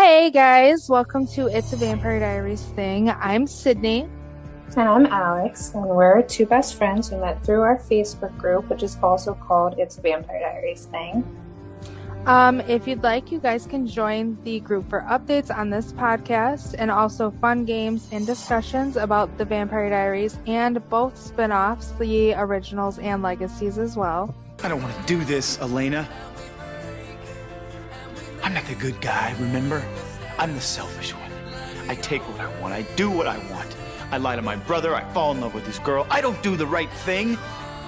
Hey guys, welcome to It's a Vampire Diaries thing. I'm Sydney. And I'm Alex, and we're two best friends who met through our Facebook group, which is also called It's a Vampire Diaries thing. If you'd like, you guys can join the group for updates on this podcast and also fun games and discussions about the Vampire Diaries and both spin-offs, the originals and legacies as well. I don't want to do this, Elena. I'm not the good guy, remember? I'm the selfish one. I take what I want. I do what I want. I lie to my brother. I fall in love with this girl. I don't do the right thing.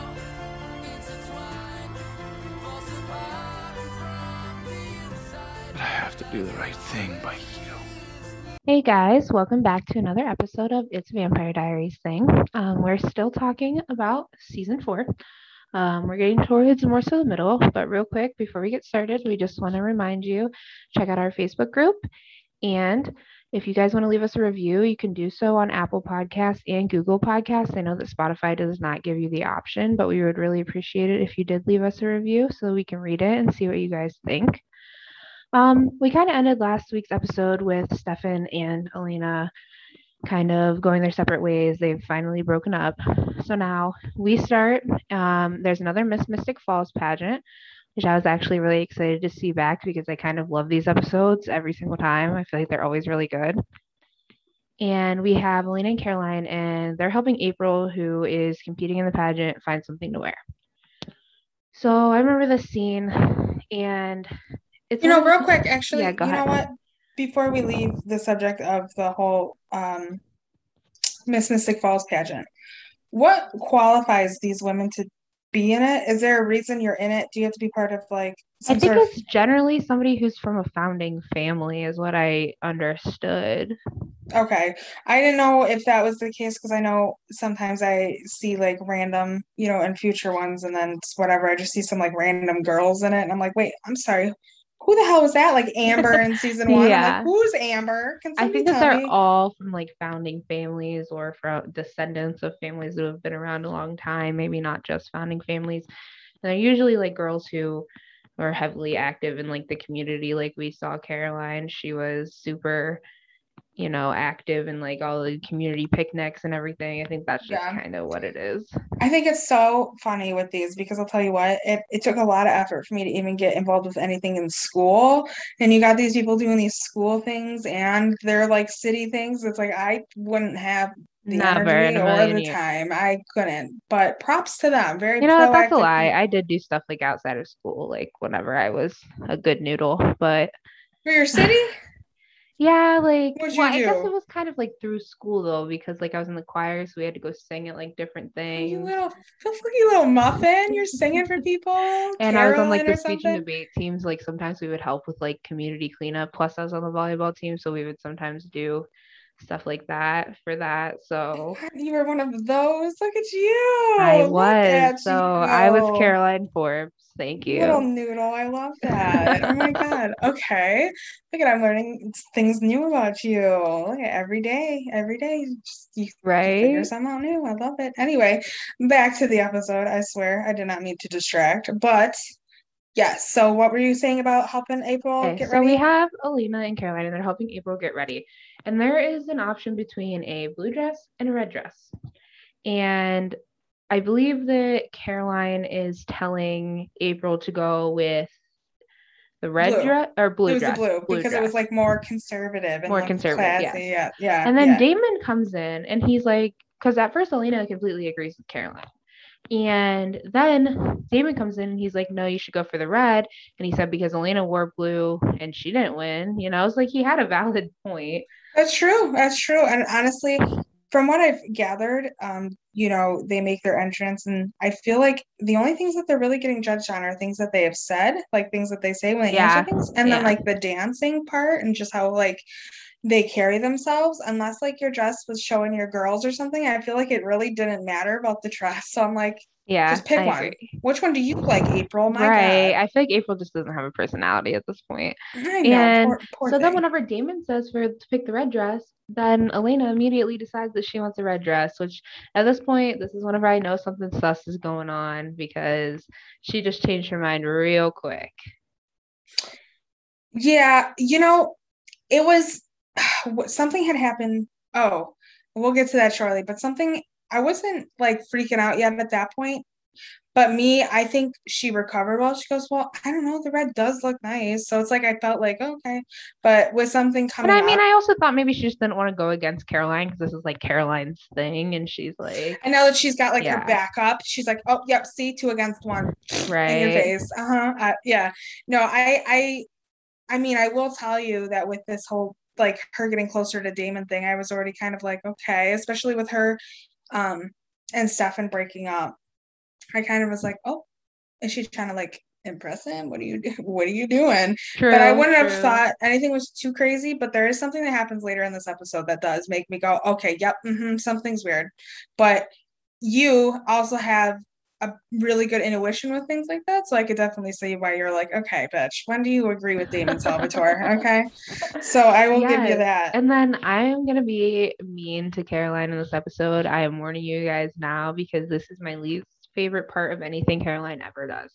But I have to do the right thing by you. Hey guys, welcome back to another episode of It's a Vampire Diaries thing. We're still talking about season 4. We're getting towards more so the middle, but real quick, before we get started, we just want to remind you, check out our Facebook group. And if you guys want to leave us a review, you can do so on Apple Podcasts and Google Podcasts. I know that Spotify does not give you the option, but we would really appreciate it if you did leave us a review so we can read it and see what you guys think. We kind of ended last week's episode with Stefan and Elena kind of going their separate ways. They've finally broken up. So now we start. There's another Miss Mystic Falls pageant, which I was actually really excited to see back because I kind of love these episodes every single time. I feel like they're always really good. And we have Elena and Caroline, and they're helping April, who is competing in the pageant, find something to wear. So I remember this scene, and it's real quick, actually, yeah, go ahead. Know what? Before we leave the subject of the whole Miss Mystic Falls pageant, what qualifies these women to be in it? Is there a reason you're in it? Do you have to be part of like I think it's generally somebody who's from a founding family is what I understood. Okay. I didn't know if that was the case because I know sometimes I see like random, and future ones and then it's whatever. I just see some like random girls in it and I'm like, wait, I'm sorry. Who the hell was that? Like Amber in season 1. Yeah. I'm like, who's Amber? Can I think that they're all from like founding families or from descendants of families that have been around a long time, maybe not just founding families. And they're usually like girls who are heavily active in like the community. Like we saw Caroline, she was super, active in like all the community picnics and everything. I think that's just kind of what it is. I think it's so funny with these because I'll tell you what, it took a lot of effort for me to even get involved with anything in school. And you got these people doing these school things and they're like city things. It's like I wouldn't have the energy or the time. I couldn't. But props to them. Very proactive. That's a lie. I did do stuff like outside of school, like whenever I was a good noodle. But for your city? Yeah, like, I guess it was kind of like through school though, because like I was in the choir, so we had to go sing at like different things. You little muffin, you're singing for people. And I was on like the speech and debate teams. Like sometimes we would help with like community cleanup. Plus, I was on the volleyball team, so we would sometimes do stuff like that for that. So you were one of those. Look at you. I was. I was Caroline Forbes. Thank you. Little noodle. I love that. Oh my God. Okay. Look at I'm learning things new about you. Look at every day. You figure something out new. I love it. Anyway, back to the episode. I swear I did not mean to distract, but yes. So what were you saying about helping April get ready? So we have Elena and Caroline, and they're helping April get ready. And there is an option between a blue dress and a red dress. And I believe that Caroline is telling April to go with the red dress or blue dress. It was the blue because it was like more conservative and more conservative. Classy. Yeah. And then Damon comes in and he's like, because at first Elena completely agrees with Caroline. And then Damon comes in and he's like, no, you should go for the red. And he said, because Elena wore blue and she didn't win. It's like he had a valid point. That's true. And honestly, from what I've gathered, they make their entrance and I feel like the only things that they're really getting judged on are things that they have said, like things that they say when they answer things. And then like the dancing part and just how like they carry themselves, unless like your dress was showing your girls or something. I feel like it really didn't matter about the dress. So I'm like, just pick one. Agree. Which one do you like, April? My God. I feel like April just doesn't have a personality at this point. I know, and poor so thing. Then whenever Damon says to pick the red dress, then Elena immediately decides that she wants a red dress, which at this point, this is whenever I know something sus is going on because she just changed her mind real quick. Yeah, it was something had happened. Oh, we'll get to that shortly, but something, I wasn't like freaking out yet at that point. But me, I think she recovered well. She goes, well, I don't know. The red does look nice. So it's like, I felt like, okay. But with something But coming I mean, up, I also thought maybe she just didn't want to go against Caroline because this is like Caroline's thing, and she's like, I know that she's got like her yeah, backup. She's like, oh, yep, see, 2-1 in your right. face. Yeah. No, I mean, I will tell you that with this whole like her getting closer to Damon thing, I was already kind of like, okay, especially with her um and Stefan breaking up. I kind of was like, oh, is she trying to like impress him? What are you what are you doing? But I True, wouldn't have true. thought anything was too crazy, but there is something that happens later in this episode that does make me go, okay, yep, something's weird. But you also have a really good intuition with things like that. So I could definitely see why you're like, okay, bitch, when do you agree with Damon Salvatore? Okay. So I will give you Yes. that. And then I'm gonna be mean to Caroline in this episode. I am warning you guys now because this is my least favorite part of anything Caroline ever does.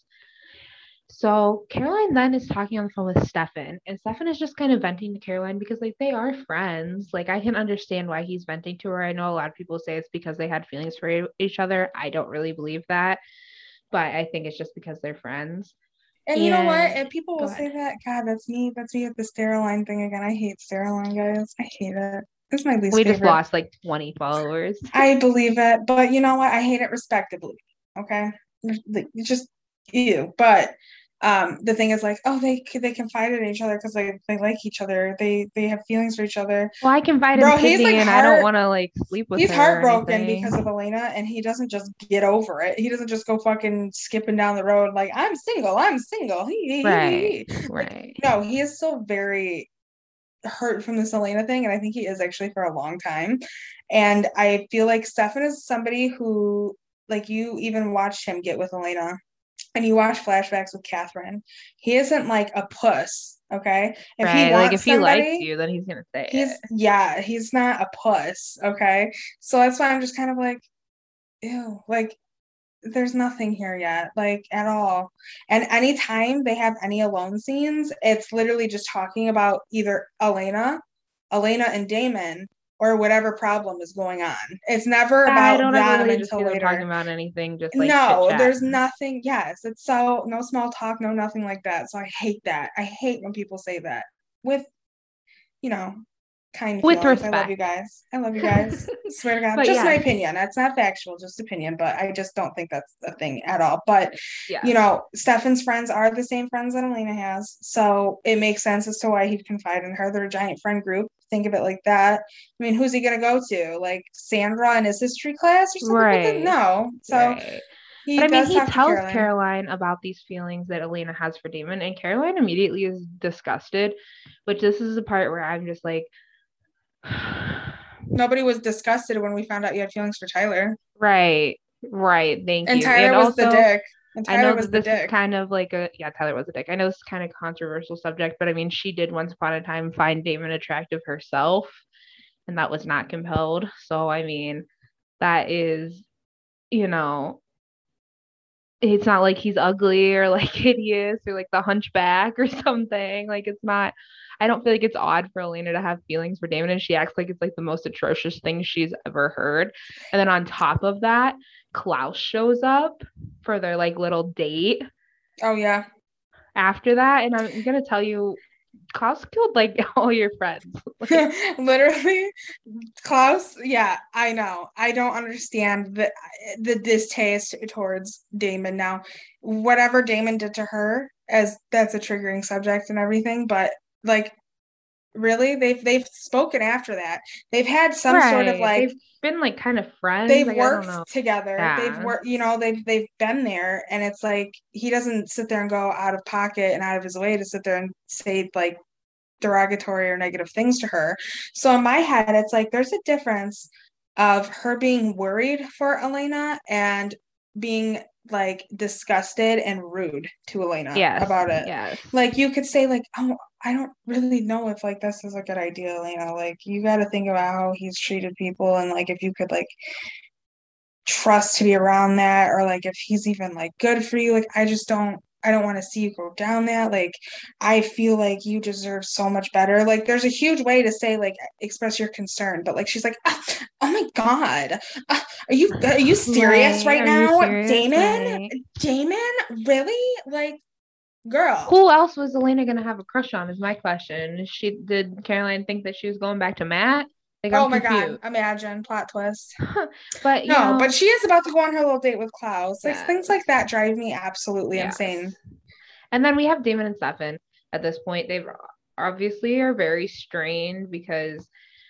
So Caroline then is talking on the phone with Stefan, and Stefan is just kind of venting to Caroline because like they are friends. Like I can understand why he's venting to her. I know a lot of people say it's because they had feelings for each other. I don't really believe that, but I think it's just because they're friends. And you know what? And If people go will ahead. say that, God, that's me. That's me with the Stereoline thing again. I hate Stereoline, guys. I hate it. It's my least We just favorite. lost like 20 followers. I believe it, but you know what? I hate it respectably. Okay, just you. But the thing is, like, oh, they confided in each other because they like each other. They have feelings for each other. Well, I confide in Bro, he's Sydney like and I don't want to like sleep with he's her or heartbroken because of anything. Elena, and he doesn't just get over it. He doesn't just go fucking skipping down the road like I'm single. I'm single. Right, Like right. no, he is still very hurt from this Elena thing, and I think he is actually for a long time. And I feel like Stefan is somebody who, like, you even watched him get with Elena, and you watch flashbacks with Catherine. He isn't like a puss, okay? If he Right. Like wants if he likes somebody, you, then he's gonna say he's it. yeah, he's not a puss, okay? So that's why I'm just kind of like, ew, like there's nothing here yet, like at all. And anytime they have any alone scenes, it's literally just talking about either Elena and Damon, or whatever problem is going on. It's never Yeah, I about don't ever them really just until see them talking later. about anything, just like chit No, chat. there's nothing. Yes, it's so no small talk, no nothing like that. So I hate that. I hate when people say that with, you know, kind With feelings. I love you respect. guys. I love you guys. Swear to God. But Just my yes, opinion. That's not factual, just opinion, but I just don't think that's a thing at all. But, yes. Stefan's friends are the same friends that Elena has. So it makes sense as to why he'd confide in her. They're a giant friend group. Think of it like that. I mean, who's he going to go to? Like Sandra in his history class or something with it? Right. No. So Right. But he I mean, does he talk to tells Caroline. Caroline about these feelings that Elena has for Damon, and Caroline immediately is disgusted, which this is the part where I'm just like, Nobody was disgusted when we found out you had feelings for Tyler. right, right, thank And you. And Tyler was the also, dick. And I Tyler know was that the this is dick. kind of like yeah, Tyler was a dick. I know this is kind of controversial subject, but I mean, she did once upon a time find Damon attractive herself, and that was not compelled. So, I mean, that is, you know, it's not like he's ugly or like hideous or like the hunchback or something. Like, it's not, I don't feel like it's odd for Elena to have feelings for Damon, and she acts like it's like the most atrocious thing she's ever heard. And then on top of that, Klaus shows up for their like little date Oh yeah. after that. And I'm gonna tell you, Klaus killed like all your friends. Like, Literally, Klaus. Yeah, I know. I don't understand the distaste towards Damon now. Whatever Damon did to her, as that's a triggering subject and everything, but like really, they've spoken after that. They've had some sort of right. like They've been like kind of friends. they've Like, I don't worked know. together. They've Yeah. worked, they've been there, and it's like he doesn't sit there and go out of pocket and out of his way to sit there and say like derogatory or negative things to her. So in my head, it's like there's a difference of her being worried for Elena and being like disgusted and rude to Elena Yes. about it. Yes. Like you could say like, oh, I don't really know if like this is a good idea, Elena. Like you got to think about how he's treated people, and like if you could like trust to be around that, or like if he's even like good for you. Like I just don't I don't want to see you go down that. Like, I feel like you deserve so much better. Like, there's a huge way to say, like, express your concern, but like, she's like, oh my God, are you serious right Are you now, serious? Damon? Right. Damon, really? Like, girl. Who else was Elena gonna have a crush on? Is my question. Did Caroline think that she was going back to Matt? Like, I'm Oh my confused. God, imagine plot twist. But No, but she is about to go on her little date with Klaus. Like, yes, things like that drive me absolutely yes. insane. And then we have Damon and Stefan. At this point, they've obviously are very strained because,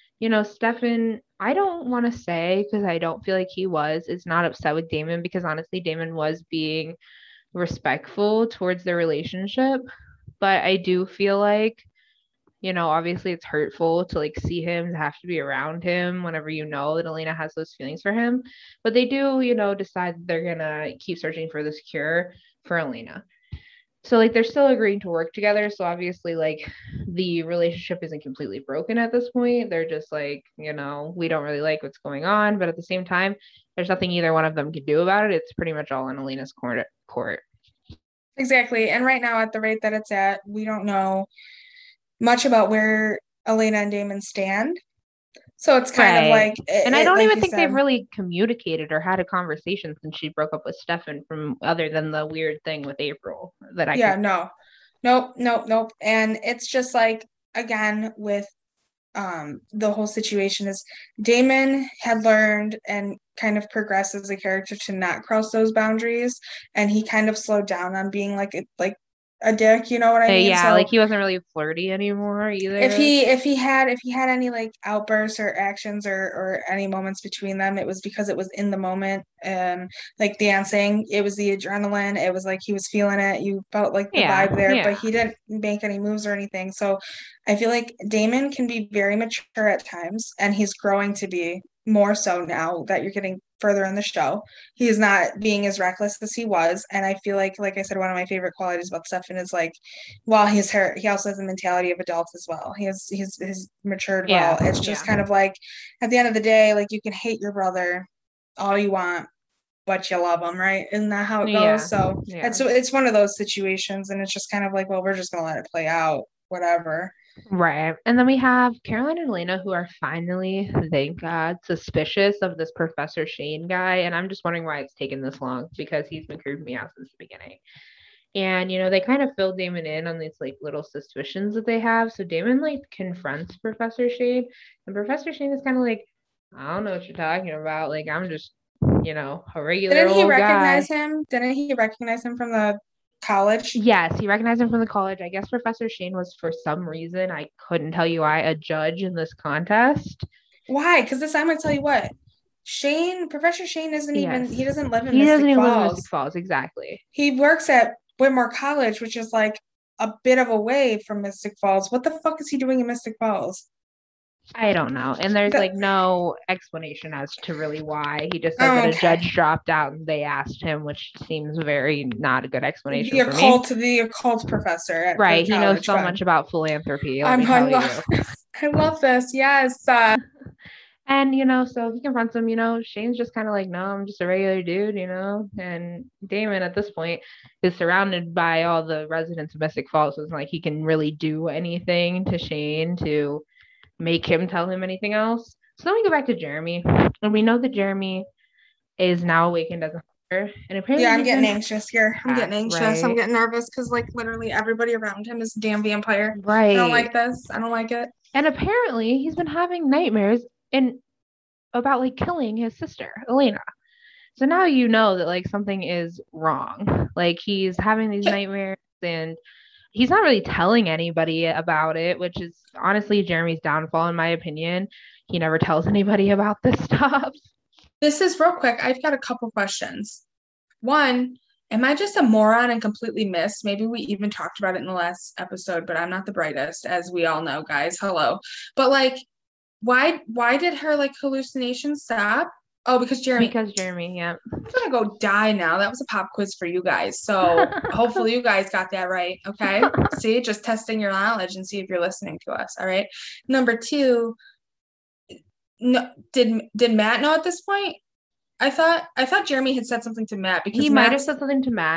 Stefan, I don't want to say, because I don't feel like is not upset with Damon, because honestly, Damon was being respectful towards their relationship. But I do feel like, obviously it's hurtful to like see him, to have to be around him whenever that Elena has those feelings for him. But they do, decide that they're gonna keep searching for this cure for Elena. So like they're still agreeing to work together. So obviously like the relationship isn't completely broken at this point. They're just like, we don't really like what's going on. But at the same time, there's nothing either one of them can do about it. It's pretty much all in Elena's court. Exactly. And right now, at the rate that it's at, we don't know much about where Elena and Damon stand. So it's kind of like, and I don't like even you think said, they've really communicated or had a conversation since she broke up with Stefan, from other than the weird thing with April that I yeah, no, nope. And it's just like, again, with the whole situation is Damon had learned and kind of progressed as a character to not cross those boundaries, and he kind of slowed down on being like a dick, you know what I mean? Yeah, so like he wasn't really flirty anymore either. if he had any like outbursts or actions or any moments between them, it was because it was in the moment, and like dancing, it was the adrenaline, it was like he was feeling it, you felt like the vibe there, but he didn't make any moves or anything. So I feel like Damon can be very mature at times, and he's growing to be more so now that you're getting further in the show. He's not being as reckless as he was. And I feel like I said, one of my favorite qualities about Stefan is like, while he also has the mentality of adults as well. He's matured well. It's just kind of like, at the end of the day, like, you can hate your brother all you want, but you love him, right? Isn't that how it goes? So it's one of those situations, and it's just kind of like, well, we're just gonna let it play out, whatever. Right. And then we have Caroline and Elena, who are finally, thank God, suspicious of this Professor Shane guy. And I'm just wondering why it's taken this long, because he's been creeping me out since the beginning. And, they kind of fill Damon in on these like little suspicions that they have. So Damon like confronts Professor Shane, and Professor Shane is kind of like, I don't know what you're talking about. Like, I'm just, a regular Didn't he old recognize guy. him? Didn't he recognize him from the college? Yes, he recognized him from the college. I guess Professor Shane was, for some reason, I couldn't tell you why, a judge in this contest. Why? Because I'm gonna tell you what, Professor Shane isn't even, he doesn't live in he Mystic doesn't even Falls. live in Mystic Falls, exactly. He works at Whitmore College, which is like a bit of a way from Mystic Falls. What the fuck is he doing in Mystic Falls? I don't know. And there's like no explanation as to really why. He just said that a judge dropped out and they asked him, which seems very not a good explanation for me. The occult professor at right. He college, knows so much about philanthropy. I love this. Yes. And, so he confronts him, Shane's just kind of like, no, I'm just a regular dude, and Damon at this point is surrounded by all the residents of Mystic Falls. So it's not like he can really do anything to Shane to make him tell him anything else. So then we go back to Jeremy, and we know that Jeremy is now awakened as a hunter. And apparently, I'm getting anxious here. I'm getting anxious. Right? I'm getting nervous because like literally everybody around him is a damn vampire. Right. I don't like this. I don't like it. And apparently he's been having nightmares about like killing his sister, Elena. So now you know that like something is wrong. Like he's having these nightmares, and he's not really telling anybody about it, which is honestly Jeremy's downfall, in my opinion. He never tells anybody about this stuff. This is real quick. I've got a couple questions. One, am I just a moron and completely missed? Maybe we even talked about it in the last episode, but I'm not the brightest, as we all know, guys. Hello. But like, why did her like hallucinations stop? Oh, because Jeremy, yeah. I'm gonna go die now. That was a pop quiz for you guys. So hopefully you guys got that right. Okay. See, just testing your knowledge and see if you're listening to us. All right. Number two, no, did Matt know at this point? I thought Jeremy had said something to Matt, because he might have said something to Matt,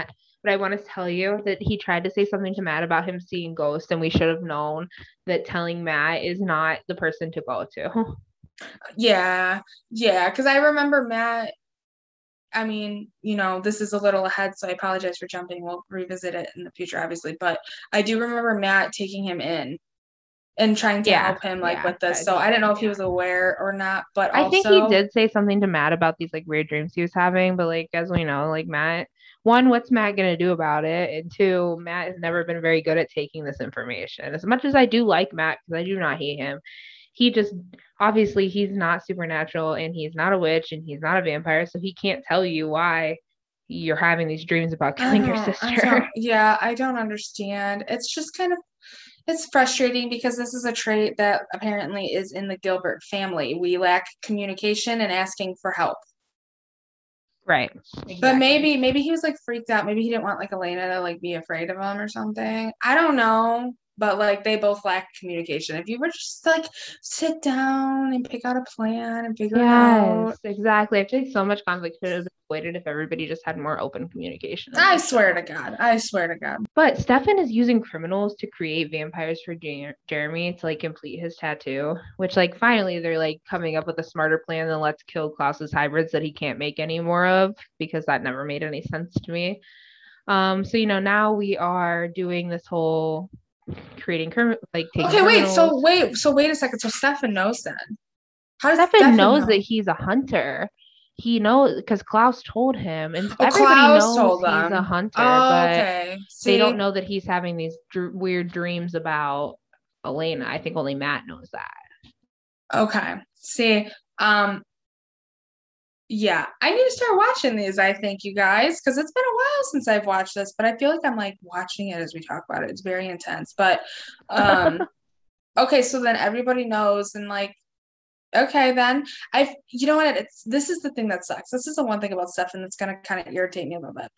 but I want to tell you that he tried to say something to Matt about him seeing ghosts, and we should have known that telling Matt is not the person to go to. Yeah, because I remember Matt. I mean, this is a little ahead, so I apologize for jumping. We'll revisit it in the future, obviously. But I do remember Matt taking him in and trying to help him with this. So I didn't know if he was aware or not, but I think he did say something to Matt about these weird dreams he was having, but as we know, Matt, one, what's Matt gonna do about it? And two, Matt has never been very good at taking this information. As much as I do like Matt, because I do not hate him, he just obviously he's not supernatural and he's not a witch and he's not a vampire, so he can't tell you why you're having these dreams about killing your sister. I don't understand. It's just it's frustrating because this is a trait that apparently is in the Gilbert family. We lack communication and asking for help. Right. Exactly. But maybe he was freaked out. Maybe he didn't want Elena to be afraid of him or something. I don't know. But they both lack communication. If you were just sit down and pick out a plan and figure it out. Yes, exactly. I feel so much conflict could have been avoided if everybody just had more open communication. I swear to God. But Stefan is using criminals to create vampires for Jeremy to complete his tattoo, which finally they're coming up with a smarter plan than let's kill Klaus's hybrids that he can't make any more of, because that never made any sense to me. So now we are doing this whole creating taking criminals. Wait a second. So Stefan knows then. How does Stefan knows that he's a hunter? He knows because Klaus told him, and everybody knows he's a hunter, but they don't know that he's having these weird dreams about Elena. I think only Matt knows that. Okay. See, yeah, I need to start watching these, I think, you guys, because it's been a while since I've watched this, but I feel like I'm watching it as we talk about it. It's very intense. But okay, so then everybody knows, and okay, then you know what? This is the thing that sucks. This is the one thing about Stefan that's gonna kind of irritate me a little bit.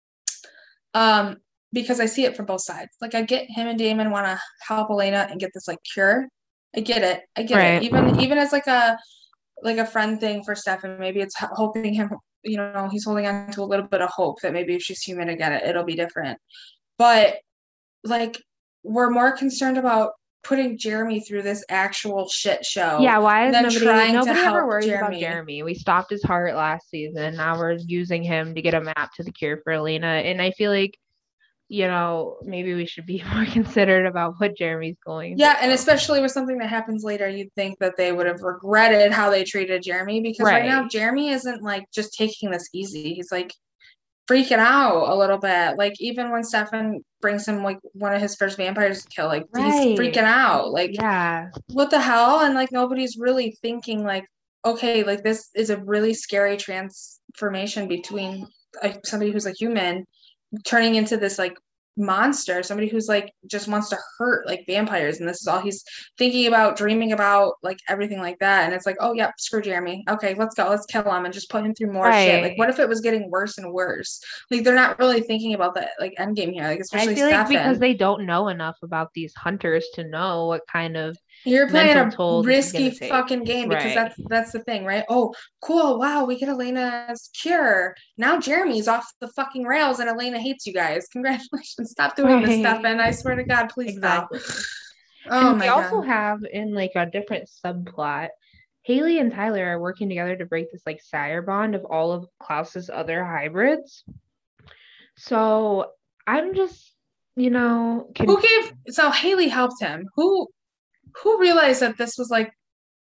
Because I see it from both sides. I get him and Damon want to help Elena and get this cure. I get it. Right. Even as a friend thing for Stefan. Maybe it's hoping him, he's holding on to a little bit of hope that maybe if she's human again, it'll be different. But we're more concerned about putting Jeremy through this actual shit show. Yeah, why is nobody ever worries about Jeremy? We stopped his heart last season. Now we're using him to get a map to the cure for Elena. And I feel maybe we should be more considerate about what Jeremy's going through. Yeah, and especially with something that happens later, you'd think that they would have regretted how they treated Jeremy, because right now Jeremy isn't just taking this easy. He's freaking out a little bit. Even when Stefan brings him one of his first vampires to kill, he's freaking out. Yeah, what the hell? And nobody's really thinking okay, this is a really scary transformation between somebody who's a human turning into this monster, somebody who's just wants to hurt vampires, and this is all he's thinking about, dreaming about, everything like that. And it's oh yeah, screw Jeremy. Okay, let's go, let's kill him and just put him through more shit. What if it was getting worse and worse? They're not really thinking about the end game here, especially I feel Stefan. Because they don't know enough about these hunters to know what kind of you're playing a risky fucking game, because that's the thing, right? Oh, cool. Wow, we get Elena's cure. Now Jeremy's off the fucking rails and Elena hates you guys. Congratulations. Stop doing this stuff. And I swear to God, please stop. Oh and my God. We also have in a different subplot, Haley and Tyler are working together to break this sire bond of all of Klaus's other hybrids. So I'm just, so Haley helped him. Who realized that this was where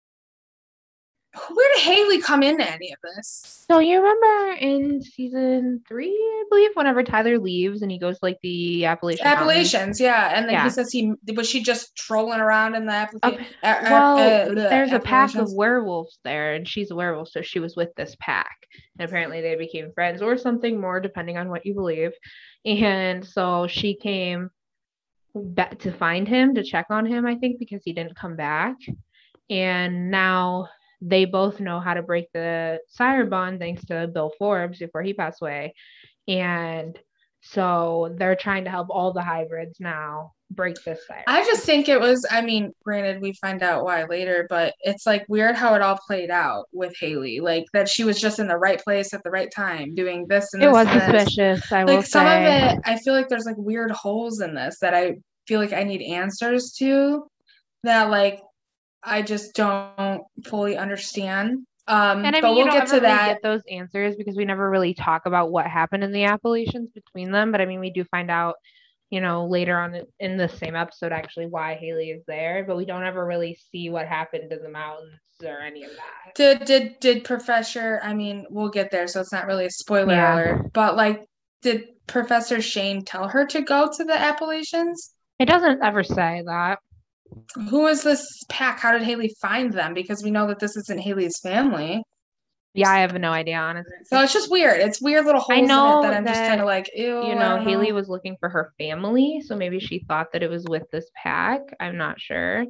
did Haley come into any of this? So you remember in season 3, I believe, whenever Tyler leaves and he goes the Appalachians, yeah. And then he says was she just trolling around in the Appalachians? There's a pack of werewolves there, and she's a werewolf, so she was with this pack. And apparently they became friends or something more, depending on what you believe. And so she came back to find him, to check on him, I think, because he didn't come back. And now they both know how to break the sire bond thanks to Bill Forbes before he passed away. And So they're trying to help all the hybrids now break this siren. I just think it was, I mean, granted, we find out why later, but it's like weird how it all played out with Haley. Like that she was just in the right place at the right time doing this and It this was and this. suspicious, I will Like some of say. it, I feel like there's like weird holes in this that I feel like I need answers to that like I just don't fully understand. And I But mean, you we'll don't get ever to really that. get those answers because we never really talk about what happened in the Appalachians between them. But I mean, we do find out, later on in the same episode, actually, why Haley is there. But we don't ever really see what happened in the mountains or any of that. Did Professor, I mean, we'll get there, so it's not really a spoiler Yeah. alert, but like, did Professor Shane tell her to go to the Appalachians? It doesn't ever say that. Who is this pack? How did Haley find them? Because we know that this isn't Haley's family. Yeah, I have no idea, honestly. So it's just weird. It's weird little holes I know in it that I'm just that, kind of like, ew. Haley was looking for her family, so maybe she thought that it was with this pack. I'm not sure.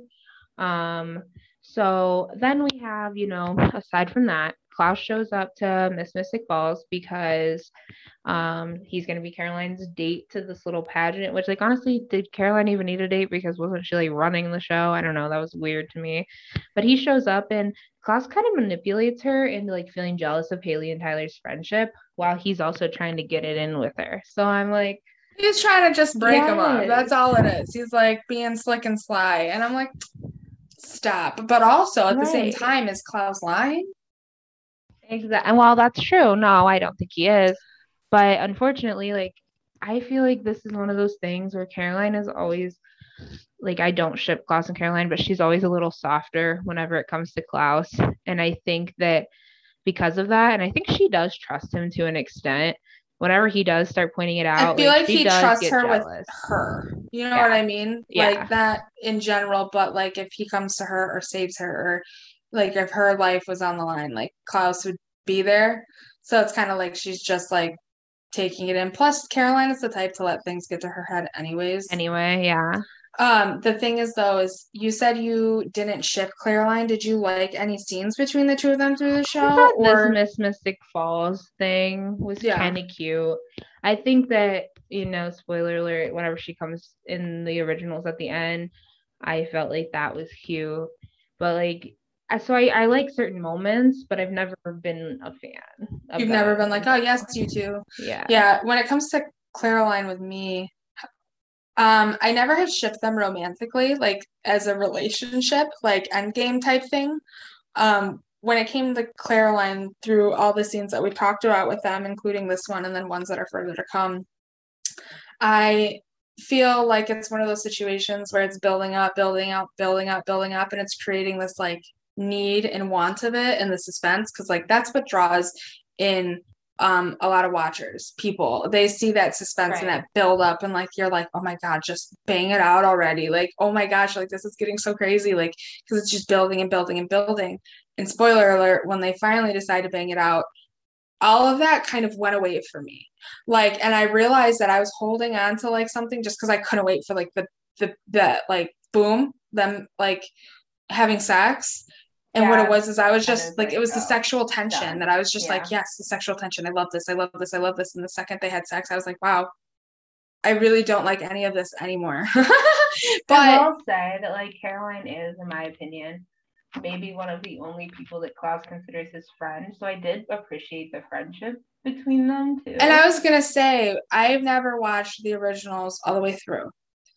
So then we have, aside from that, Klaus shows up to Miss Mystic Falls because he's going to be Caroline's date to this little pageant, which, like, honestly, did Caroline even need a date? Because wasn't she, like, running the show? I don't know. That was weird to me. But he shows up and Klaus kind of manipulates her into, like, feeling jealous of Haley and Tyler's friendship while he's also trying to get it in with her. So I'm like, he's trying to just break him up. Yes. That's all it is. He's like being slick and sly. And I'm like, stop. But also at the same Right. time, is Klaus lying? Exactly. And while that's true, no, I don't think he is. But unfortunately, like, I feel like this is one of those things where Caroline is always like, I don't ship Klaus and Caroline, but she's always a little softer whenever it comes to Klaus. And I think that because of that, and I think she does trust him to an extent. Whenever he does start pointing it out, I feel like she he does trusts get her jealous. with her. You know Yeah. what I mean? Yeah. Like that in general, but like if he comes to her or saves her, or like if her life was on the line, like Klaus would be there. So it's kind of like she's just like taking it in. Plus, Caroline is the type to let things get to her head anyways. Anyway, yeah. The thing is though, is you said you didn't ship Caroline. Did you like any scenes between the two of them through the I show? thought Or this Miss Mystic Falls thing was Yeah. kind of cute. I think that, spoiler alert, whenever she comes in the originals at the end, I felt like that was cute. But like, I like certain moments, but I've never been a fan of you've never them been like, in oh general. yes, you too. Yeah. Yeah, when it comes to Caroline with me, I never have shipped them romantically, like as a relationship, like endgame type thing. When it came to Caroline, through all the scenes that we talked about with them, including this one and then ones that are further to come, I feel like it's one of those situations where it's building up, building up, building up, building up, and it's creating this like need and want of it and the suspense, because like that's what draws in a lot of watchers. People, they see that suspense and Right. that build up, and like you're like, oh my god, just bang it out already. Like, oh my gosh, like this is getting so crazy, like, because it's just building and building and building. And spoiler alert, when they finally decide to bang it out, all of that kind of went away for me. Like, and I realized that I was holding on to like something just because I couldn't wait for like the like boom, them like having sex. And what Yeah, it was is I was that just is like, like, it was the oh, sexual tension done. that I was just Yeah. like, yes, the sexual tension. I love this. I love this. I love this. And the second they had sex, I was like, wow, I really don't like any of this anymore. I But will say that, like, Caroline is, in my opinion, maybe one of the only people that Klaus considers his friend. So I did appreciate the friendship between them too. and I was gonna say, I've never watched the originals all the way through,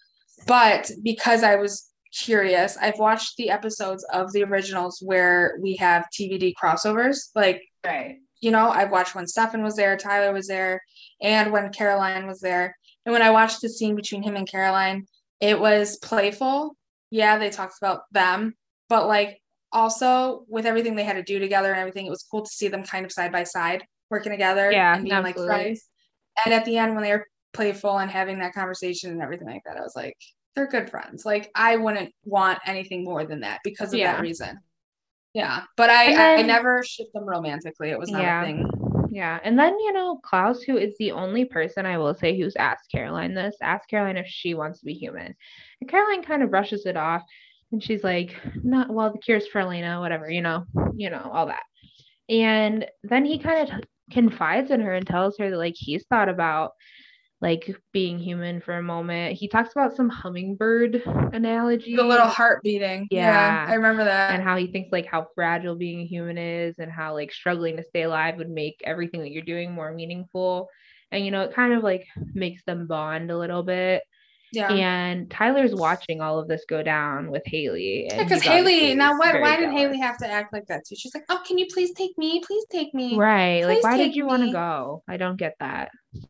but because I was curious, I've watched the episodes of the originals where we have TVD crossovers. Like, Right. I've watched when Stefan was there, Tyler was there, and when Caroline was there. And when I watched the scene between him and Caroline, it was playful. Yeah, they talked about them, but like also with everything they had to do together and everything, it was cool to see them kind of side by side working together Yeah, and being absolutely. like friends. And at the end, when they were playful and having that conversation and everything like that, I was like, they're good friends. Like, I wouldn't want anything more than that because of Yeah. that reason. Yeah, but And I then- never shipped them romantically. It was not Yeah. a thing. Yeah. And then, Klaus, who is the only person I will say who's asked Caroline if she wants to be human. And Caroline kind of brushes it off and she's like, not, well, the cure's for Elena, whatever, all that. And then he kind of confides in her and tells her that, like, he's thought about, like being human for a moment. He talks about some hummingbird analogy. The little heart beating. Yeah, I remember that. And how he thinks like how fragile being a human is, and how like struggling to stay alive would make everything that you're doing more meaningful. And it kind of like makes them bond a little bit. Yeah. And Tyler's watching all of this go down with Haley. Yeah, because Haley, now why did Haley have to act like that too? She's like, oh, can you please take me? Please take me. Right. Please like, why did you want to go? I don't get that.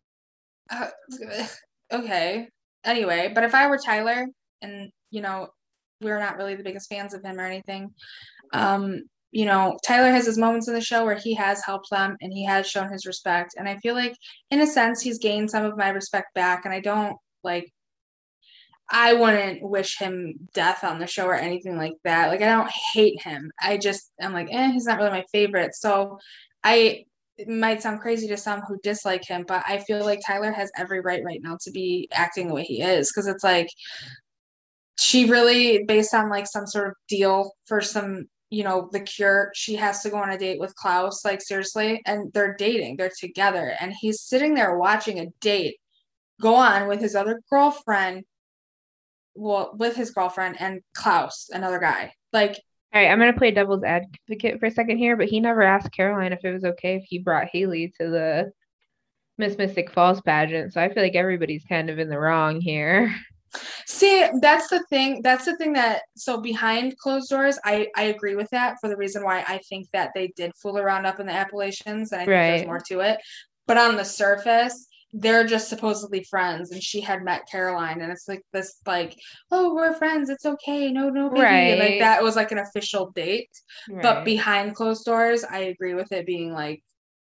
Okay. Anyway, but if I were Tyler and, we're not really the biggest fans of him or anything, Tyler has his moments in the show where he has helped them and he has shown his respect. And I feel like, in a sense, he's gained some of my respect back. And I wouldn't wish him death on the show or anything like that. Like, I don't hate him. I'm like, he's not really my favorite. So it might sound crazy to some who dislike him, but I feel like Tyler has every right now to be acting the way he is. Cause it's like, she really, based on like some sort of deal for some, the cure, she has to go on a date with Klaus, like seriously. And they're dating, they're together. And he's sitting there watching a date go on with his other girlfriend. Well, with his girlfriend and Klaus, another guy. Like, all right, I'm going to play devil's advocate for a second here, but he never asked Caroline if it was okay if he brought Haley to the Miss Mystic Falls pageant. So I feel like everybody's kind of in the wrong here. See, that's the thing so behind closed doors, I agree with that for the reason why I think that they did fool around up in the Appalachians, and I think there's more to it. But on the surface, they're just supposedly friends, and she had met Caroline, and it's like this, like, oh, we're friends, it's okay, no biggie. Right. Like, that was like an official date. Right. But behind closed doors, I agree with it being like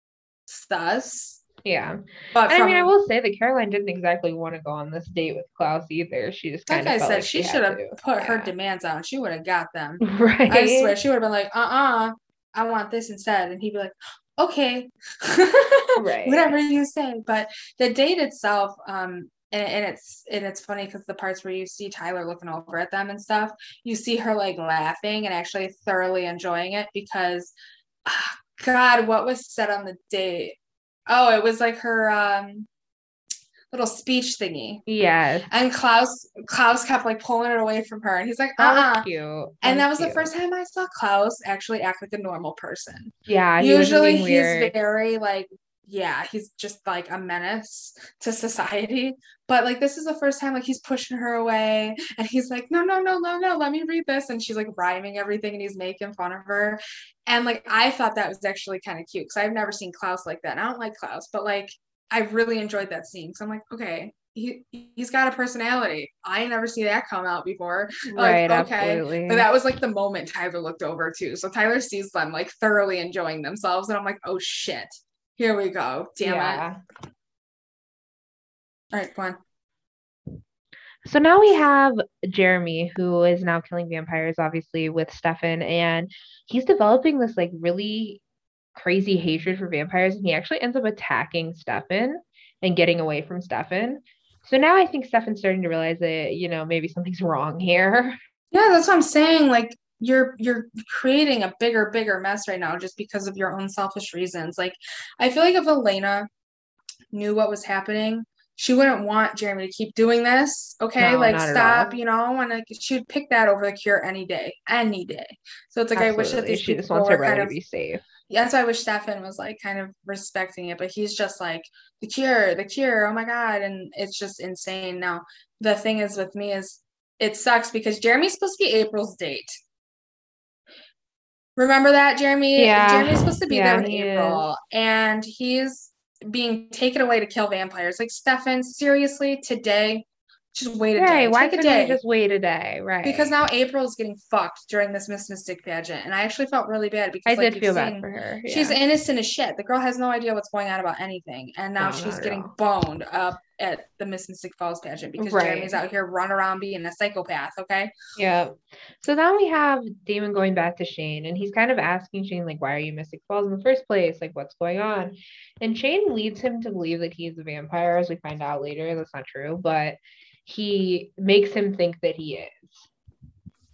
sus. Yeah. But I will say that Caroline didn't exactly want to go on this date with Klaus either. She just kind of felt like she should have put her demands on. She would have got them. Right. I swear, she would have been like, I want this instead. And he'd be like, okay. Right. Whatever you say. But the date itself, and it's funny because the parts where you see Tyler looking over at them and stuff, you see her like laughing and actually thoroughly enjoying it because, God, what was said on the date? Oh, it was like her little speech thingy. Yes. And Klaus kept like pulling it away from her, and he's like, cute. And that was the first time I saw Klaus actually act like a normal person. Yeah. Usually he's very like, he's just like a menace to society. But like, this is the first time like he's pushing her away, and he's like, no, let me read this. And she's like rhyming everything, and he's making fun of her. And like, I thought that was actually kind of cute because I've never seen Klaus like that. And I don't like Klaus, but like, I really enjoyed that scene. So I'm like, okay, he's got a personality. I never see that come out before. Right, like, okay. Absolutely. But that was like the moment Tyler looked over too. So Tyler sees them like thoroughly enjoying themselves. And I'm like, oh shit, here we go. Damn it. All right, go on. So now we have Jeremy, who is now killing vampires, obviously, with Stefan, and he's developing this like really crazy hatred for vampires, and he actually ends up attacking Stefan and getting away from Stefan. So now I think Stefan's starting to realize that, maybe something's wrong here. Yeah, that's what I'm saying. Like, you're creating a bigger mess right now just because of your own selfish reasons. Like, I feel like if Elena knew what was happening, she wouldn't want Jeremy to keep doing this. Okay. No, like, stop, and like, she would pick that over the cure any day. So it's like, absolutely. I wish that she just wants her brother to be safe. Yeah, that's why I wish Stefan was like kind of respecting it, but he's just like, the cure, oh my God. And it's just insane. Now, the thing is with me is it sucks because Jeremy's supposed to be April's date. Remember that, Jeremy? Yeah. Jeremy's supposed to be there with April, and he's being taken away to kill vampires. Like, Stefan, seriously, today, just wait a day. Why couldn't they just wait a day? Right. Because now April's getting fucked during this Miss Mystic pageant. And I actually felt really bad because I did feel bad for her. Yeah. She's innocent as shit. The girl has no idea what's going on about anything. And now she's getting boned up at the Miss Mystic Falls pageant because Jeremy's out here running around being a psychopath. Okay. Yeah. So now we have Damon going back to Shane, and he's kind of asking Shane, like, why are you Mystic Falls in the first place? Like, what's going on? And Shane leads him to believe that he's a vampire, as we find out later. That's not true, but he makes him think that he is.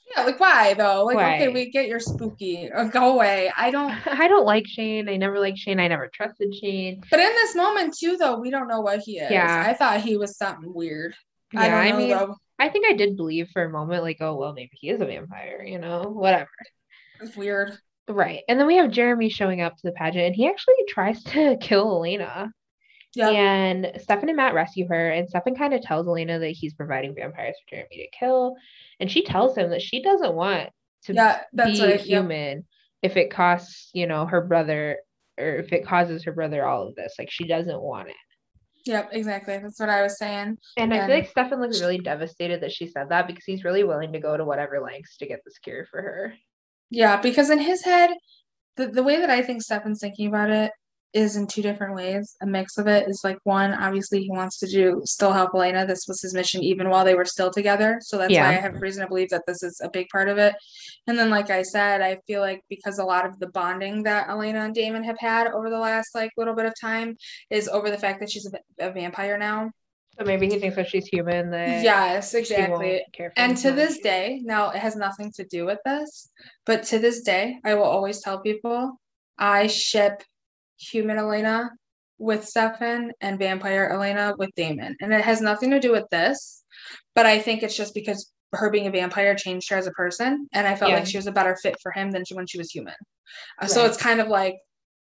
Yeah, like why though? Like, okay, Why? we get your spooky. Go away. I don't. I don't like Shane. I never liked Shane. I never trusted Shane. But in this moment too, though, we don't know what he is. Yeah. I thought he was something weird. I Yeah. don't I know mean, though. I think I did believe for a moment, like, oh, well, maybe he is a vampire, whatever. It's weird. Right. And then we have Jeremy showing up to the pageant, and he actually tries to kill Elena. Yep. And Stefan and Matt rescue her, and Stefan kind of tells Elena that he's providing vampires for Jeremy to kill. And she tells him that she doesn't want to that's be right. human if it costs, her brother, or if it causes her brother all of this. Like, she doesn't want it. Yep, exactly. That's what I was saying. And I feel like Stefan looks really devastated that she said that, because he's really willing to go to whatever lengths to get this cure for her. Yeah, because in his head, the way that I think Stefan's thinking about it is in two different ways. A mix of it is like, one, obviously he wants to still help Elena. This was his mission even while they were still together. So that's why I have reason to believe that this is a big part of it. And then, like I said, I feel like because a lot of the bonding that Elena and Damon have had over the last like little bit of time is over the fact that she's a vampire now. So maybe he thinks that she's human, that yes, exactly. And to this day, day, now it has nothing to do with this, but to this day, I will always tell people I ship human Elena with Stefan and vampire Elena with Damon. And it has nothing to do with this, but I think it's just because her being a vampire changed her as a person, and I felt like she was a better fit for him than when she was human. So it's kind of like,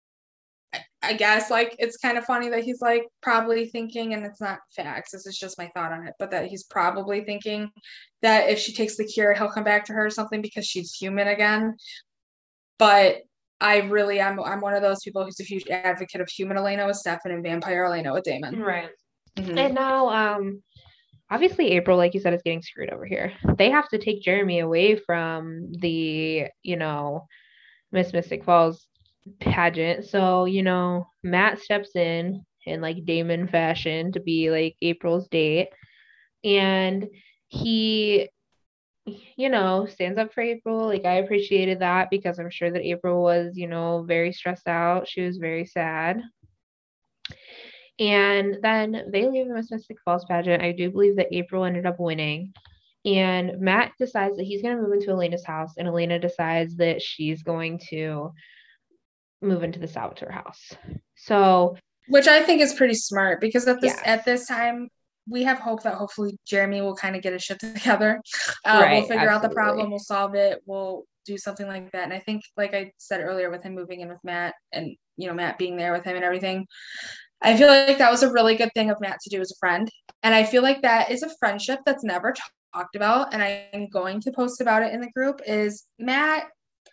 I guess, like, it's kind of funny that he's like probably thinking, and it's not facts, this is just my thought on it, but that he's probably thinking that if she takes the cure, he'll come back to her or something because she's human again. But I really am. I'm one of those people who's a huge advocate of human Elena with Stefan and vampire Elena with Damon. Right. Mm-hmm. And now, obviously, April, like you said, is getting screwed over here. They have to take Jeremy away from the, Miss Mystic Falls pageant. So, Matt steps in like Damon fashion to be like April's date. And he stands up for April. Like, I appreciated that, because I'm sure that April was, very stressed out. She was very sad. And then they leave the Miss Mystic Falls pageant. I do believe that April ended up winning. And Matt decides that he's going to move into Elena's house, and Elena decides that she's going to move into the Salvatore house. So, which I think is pretty smart, because at this time, we have hope that hopefully Jeremy will kind of get his shit together. We'll figure out the problem. We'll solve it. We'll do something like that. And I think, like I said earlier, with him moving in with Matt and, Matt being there with him and everything, I feel like that was a really good thing of Matt to do as a friend. And I feel like that is a friendship that's never talked about. And I'm going to post about it in the group, is Matt,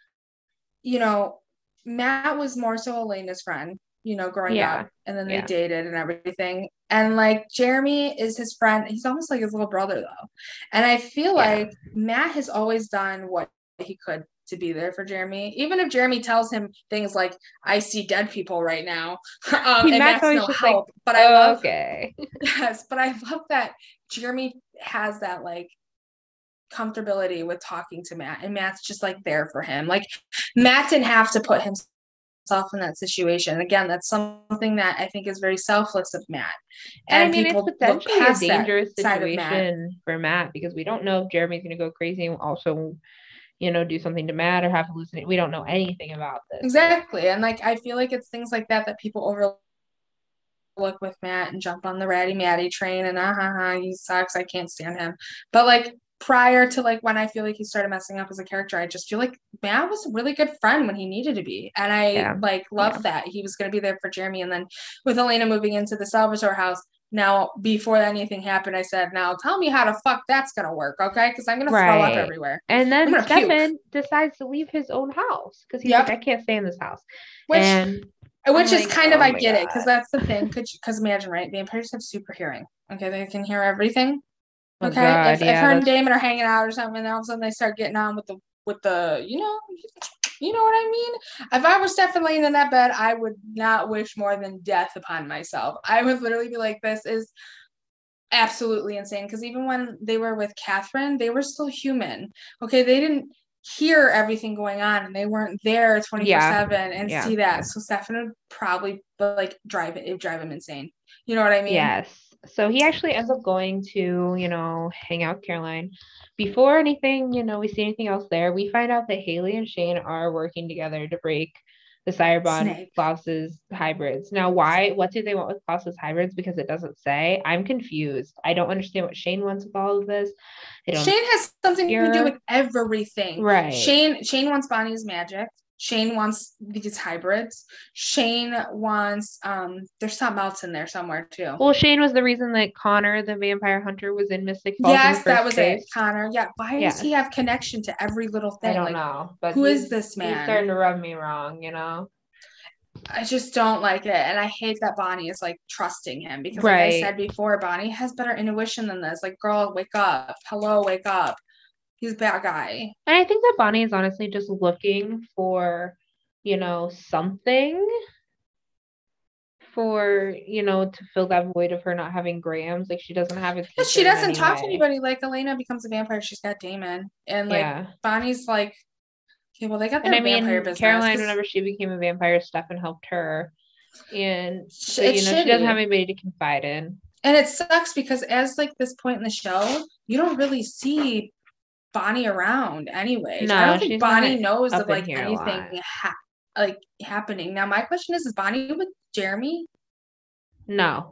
Matt was more so Elena's friend, growing up, and then they dated and everything. And like Jeremy is his friend. He's almost like his little brother though. And I feel like Matt has always done what he could to be there for Jeremy. Even if Jeremy tells him things like, I see dead people right now. And Matt's no help. Like, but I love yes, but I love that Jeremy has that like comfortability with talking to Matt, and Matt's just like there for him. Like, Matt didn't have to put himself in that situation. Again, that's something that I think is very selfless of Matt. And I mean, it's potentially a dangerous situation for Matt, because we don't know if Jeremy's going to go crazy and also, do something to Matt or have hallucinate. We don't know anything about this. Exactly. And like, I feel like it's things like that people overlook with Matt and jump on the Ratty Matty train and he sucks, I can't stand him. But like, prior to like when I feel like he started messing up as a character, I just feel like Matt was a really good friend when he needed to be. And I love that he was going to be there for Jeremy. And then with Elena moving into the Salvatore house, now before anything happened, I said, now tell me how the fuck that's going to work, okay? Because I'm going to throw up everywhere. And then Stefan decides to leave his own house because he's like, I can't stay in this house. Which is kind of, I get it, because that's the thing. Because imagine, right? Vampires have super hearing. Okay, they can hear everything. Okay, if her and Damon are hanging out or something, and all of a sudden they start getting on with the you know what I mean? If I were Stefan laying in that bed, I would not wish more than death upon myself. I would literally be like, this is absolutely insane. Because even when they were with Catherine, they were still human. Okay, they didn't hear everything going on, and they weren't there 24/7 and see that. So Stefan would probably like drive him insane. You know what I mean? Yes. So he actually ends up going to, hang out with Caroline. Before anything, we see anything else there, we find out that Haley and Shane are working together to break the sire bond with Snake. Klaus's hybrids. Now, what do they want with Klaus's hybrids? Because it doesn't say. I'm confused. I don't understand what Shane wants with all of this. Shane has something to do with everything. Right. Shane wants Bonnie's magic. Shane wants these hybrids. Shane wants there's something else in there somewhere too. Well, Shane was the reason that Connor, the vampire hunter, was in Mystic Falls. Yes, that was it. Connor. Yeah. Why does he have connection to every little thing? I don't know. But who is this man? He's starting to rub me wrong, I just don't like it. And I hate that Bonnie is like trusting him because like I said before, Bonnie has better intuition than this. Like, girl, wake up. Hello, wake up. He's a bad guy. And I think that Bonnie is honestly just looking for, something for, to fill that void of her not having Grams. Like, she doesn't have a teacher. She doesn't talk to anybody. Like, Elena becomes a vampire. She's got Damon. And like, Bonnie's like, okay, well, they got their vampire business. Caroline, whenever she became a vampire, Stefan helped her. And so, she doesn't have anybody to confide in. And it sucks because as like this point in the show, you don't really see Bonnie around anyway. No, I don't think Bonnie knows of like anything happening. Now my question is Bonnie with Jeremy? No.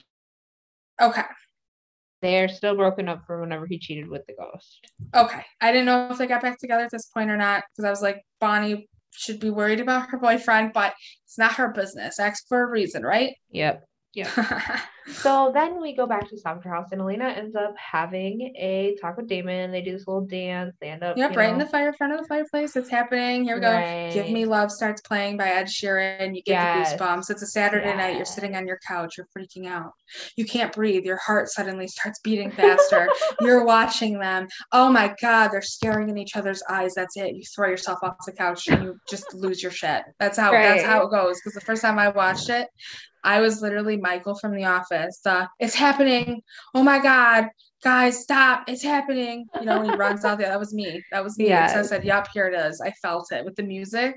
Okay. They're still broken up from whenever he cheated with the ghost. Okay. I didn't know if they got back together at this point or not because I was like, Bonnie should be worried about her boyfriend, but it's not her business. Ask for a reason, right? Yep. Yeah. So then we go back to Scavenger House, and Elena ends up having a talk with Damon. They do this little dance. They end up right in the front of the fireplace. It's happening. Here we go. Give Me Love starts playing by Ed Sheeran. You get the goosebumps. It's a Saturday night. You're sitting on your couch. You're freaking out. You can't breathe. Your heart suddenly starts beating faster. You're watching them. Oh my God, they're staring in each other's eyes. That's it. You throw yourself off the couch and you just lose your shit. That's how it goes. Because the first time I watched it, I was literally Michael from The Office. It's happening. Oh my God. Guys, stop. It's happening. When he runs out there. That was me. Yes. So I said, yep, here it is. I felt it with the music.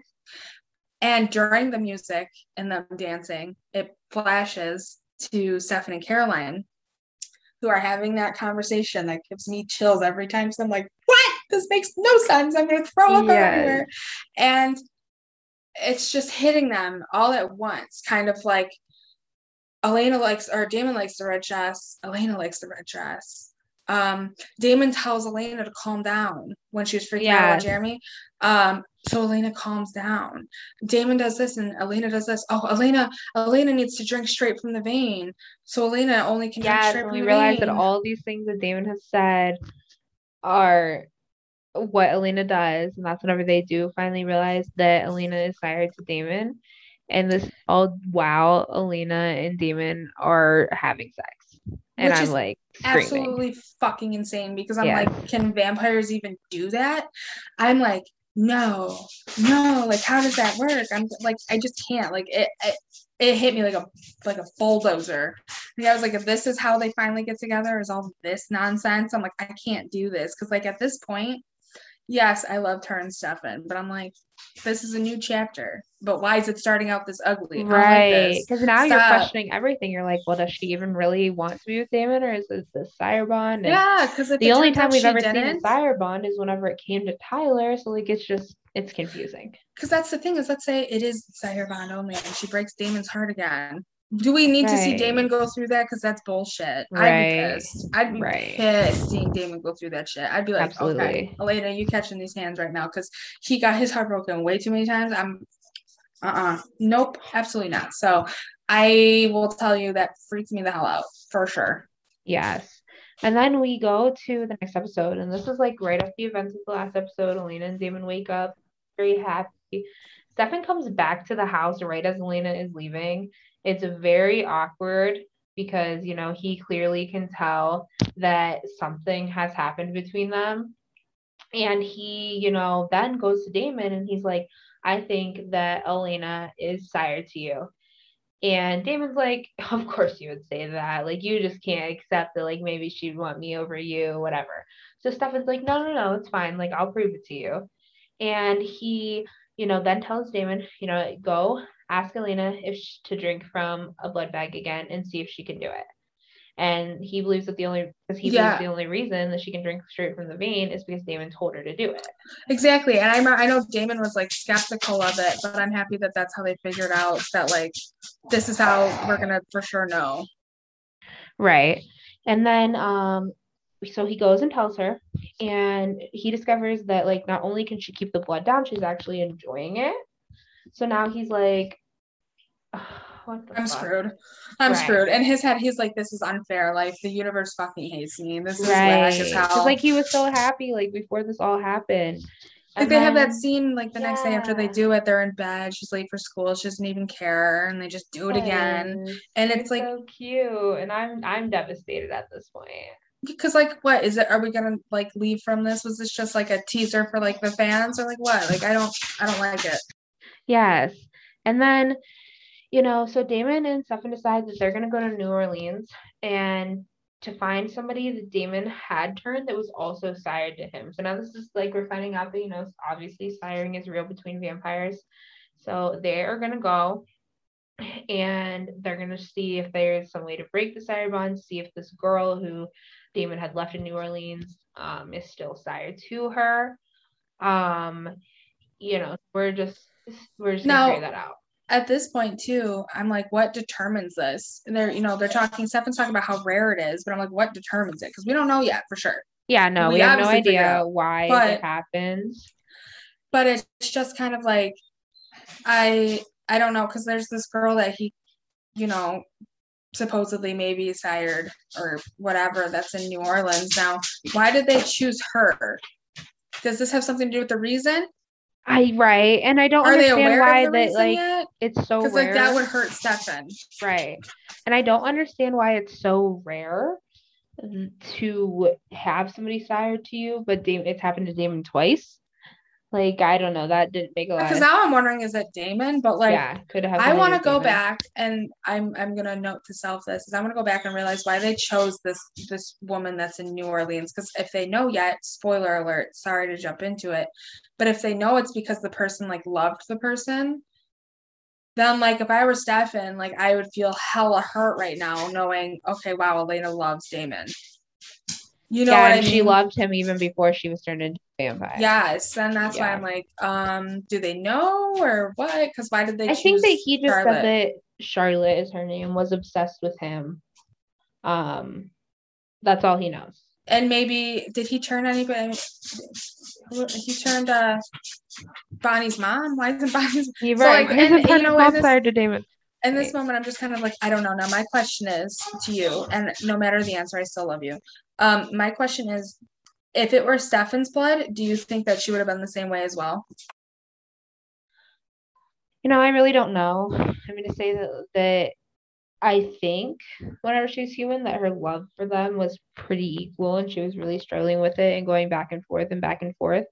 And during the music and them dancing, it flashes to Stefan and Caroline, who are having that conversation that gives me chills every time. So I'm like, what? This makes no sense. I'm going to throw up everywhere. And it's just hitting them all at once, kind of like, Damon likes the red dress. Elena likes the red dress. Damon tells Elena to calm down when she was freaking out about Jeremy. So Elena calms down. Damon does this and Elena does this. Oh, Elena needs to drink straight from the vein. So Elena only can drink straight from the vein. We realize that all these things that Damon has said are what Elena does, and that's whenever they do finally realize that Elena is sired to Damon. And this while Elena and Damon are having sex. And I'm like screaming. Absolutely fucking insane because I'm like, can vampires even do that? I'm like, no, like how does that work? I'm like, I just can't. Like it hit me like a bulldozer. And I was like, if this is how they finally get together, is all this nonsense? I'm like, I can't do this because like at this point, yes, I loved her and Stefan, but I'm like, this is a new chapter. But why is it starting out this ugly? Right. Because now you're questioning everything. You're like, well, does she even really want to be with Damon, or is this the sire bond? And because the only time we've ever seen a sire bond is whenever it came to Tyler. So like, it's confusing. Because that's the thing is, let's say it is sire bond only, and she breaks Damon's heart again. Do we need to see Damon go through that? Because that's bullshit. I'd be pissed. I'd be pissed seeing Damon go through that shit. I'd be like, okay, Elena, you catching these hands right now because he got his heart broken way too many times. Nope, absolutely not. So I will tell you that freaks me the hell out for sure. Yes. And then we go to the next episode, and this is like right after the events of the last episode. Elena and Damon wake up very happy. Stefan comes back to the house right as Elena is leaving. It's very awkward because, he clearly can tell that something has happened between them. And he, then goes to Damon and he's like, I think that Elena is sired to you. And Damon's like, of course you would say that. Like, you just can't accept that, like, maybe she'd want me over you, whatever. So Stefan's like, no, it's fine. Like, I'll prove it to you. And he, then tells Damon, go ask Elena to drink from a blood bag again and see if she can do it. And he believes that the only reason that she can drink straight from the vein is because Damon told her to do it. Exactly. And I know Damon was like skeptical of it, but I'm happy that that's how they figured out that like this is how we're gonna for sure know. Right. And then so he goes and tells her, and he discovers that like not only can she keep the blood down, she's actually enjoying it. So now he's like, I'm screwed. I'm screwed. In his head, he's like, this is unfair. Like, the universe fucking hates me. This is whack as hell. Because, like, he was so happy, like, before this all happened. Like, they have that scene, like, the next day after they do it, they're in bed. She's late for school. She doesn't even care. And they just do it again. And it's, like... so cute. And I'm devastated at this point. Because, like, what is it? Are we gonna, like, leave from this? Was this just, like, a teaser for, like, the fans? Or, like, what? Like, I don't like it. Yes. And then... You know, so Damon and Stefan decide that they're going to go to New Orleans and to find somebody that Damon had turned that was also sired to him. So now this is like, we're finding out that, you know, obviously siring is real between vampires. So they are going to go and they're going to see if there's some way to break the sire bond, see if this girl who Damon had left in New Orleans is still sired to her. You know, we're just going to figure that out. At this point too, I'm like, what determines this? And they're talking, Stefan's talking about how rare it is, but I'm like, what determines it? Because we don't know yet for sure. Yeah, no, we have no idea why it happens. But it's just kind of like, I don't know, because there's this girl that he, you know, supposedly maybe sired or whatever that's in New Orleans. Now, why did they choose her? Does this have something to do with the reason? Right, and I don't understand why that like yet? It's so rare. Because like that would hurt Stefan. Right, and I don't understand why it's so rare to have somebody sired to you, but it's happened to Damon twice. Like, I don't know, that didn't make a lot. Because now I'm wondering, is it Damon? But like, could have. I want to go back, and I'm gonna note to self this: is I'm gonna go back and realize why they chose this woman that's in New Orleans. Because if they know yet, spoiler alert, sorry to jump into it, but if they know it's because the person like loved the person, then like if I were Stefan, like I would feel hella hurt right now, knowing okay, wow, Elena loves Damon. You know what I mean? She loved him even before she was turned into a vampire. Yes, and that's why I'm like, do they know or what? Because why did they choose think that he just Charlotte? said that Charlotte is her name, was obsessed with him. That's all he knows. And maybe, did he turn anybody? He turned Bonnie's mom? Why isn't Bonnie's... You're right. So, like, and, you know, to Damon. In this moment, I'm just kind of like, I don't know. Now, my question is to you, and no matter the answer, I still love you. My question is, if it were Stefan's blood, do you think that she would have been the same way as well? You know, I really don't know. I'm going to say that I think whenever she was human, that her love for them was pretty equal, and she was really struggling with it and going back and forth and back and forth.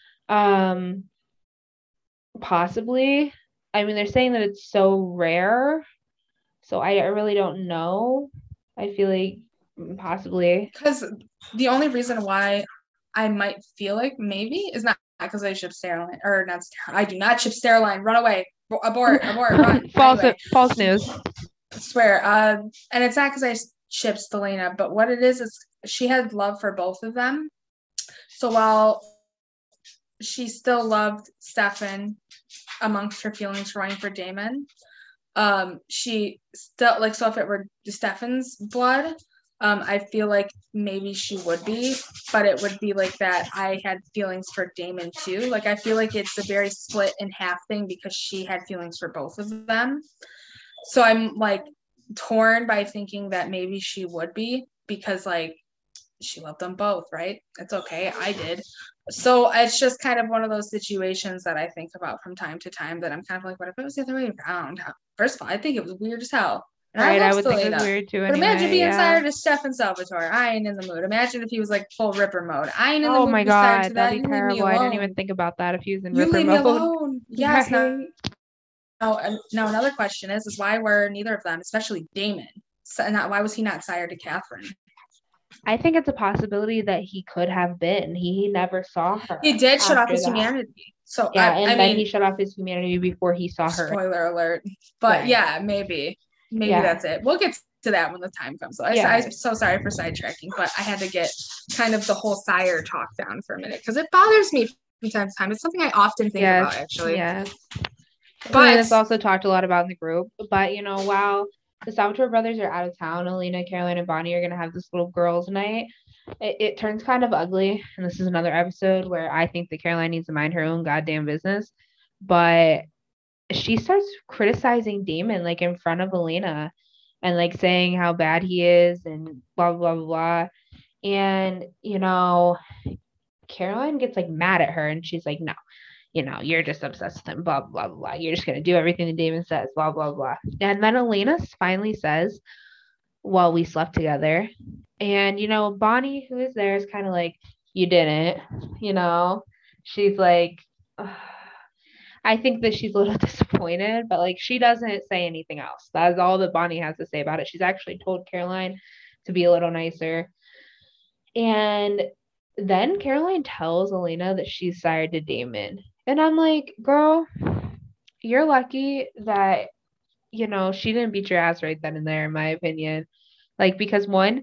Possibly. I mean, they're saying that it's so rare, so I really don't know. I feel like possibly. Because the only reason why I might feel like maybe is not because I ship Steroline, or not. I do not ship Steroline. Run away. Abort. Run. False news. I swear. And it's not because I shipped Stelena, but what it is she had love for both of them. So while she still loved Stefan amongst her feelings for running for Damon, she still, like, so if it were Stefan's blood, I feel like maybe she would be, but it would be like that I had feelings for Damon too. Like, I feel like it's a very split in half thing because she had feelings for both of them. So I'm like torn by thinking that maybe she would be, because like she loved them both, right? It's okay. I did. So it's just kind of one of those situations that I think about from time to time, that I'm kind of like, what if it was the other way around? First of all, I think it was weird as hell. And right, I would think it was weird too. But imagine being sired to Stefan Salvatore. I ain't in the mood. Imagine if he was like full Ripper mode. I ain't in the mood. Oh my god, that'd be terrible. I didn't even think about that if he was in Ripper mode. You leave me alone. Yes. Right. Now another question is why were neither of them, especially Damon, why was he not sired to Catherine? I think it's a possibility that he could have been. He never saw her. He did shut off his humanity. So yeah, I mean, he shut off his humanity before he saw her. Spoiler alert. But right. Yeah, maybe yeah. That's it. We'll get to that when the time comes. So I'm so sorry for sidetracking, but I had to get kind of the whole sire talk down for a minute because it bothers me from time to time. It's something I often think about, actually. Yes. But it's also talked a lot about in the group. But, you know, while the Salvatore brothers are out of town, Alina, Caroline, and Bonnie are going to have this little girls' night. It turns kind of ugly. And this is another episode where I think that Caroline needs to mind her own goddamn business. But she starts criticizing Damon, like, in front of Alina and, like, saying how bad he is and blah, blah, blah, blah. And, you know, Caroline gets, like, mad at her. And she's like, no, you know, you're just obsessed with him, blah, blah, blah. You're just going to do everything that Damon says, blah, blah, blah. And then Alina finally says, well, we slept together. And, you know, Bonnie, who is there, is kind of like, you didn't, you know. She's like, ugh. I think that she's a little disappointed, but, like, she doesn't say anything else. That's all that Bonnie has to say about it. She's actually told Caroline to be a little nicer. And then Caroline tells Alina that she's sired to Damon. And I'm like, girl, you're lucky that, you know, she didn't beat your ass right then and there, in my opinion. Like, because one,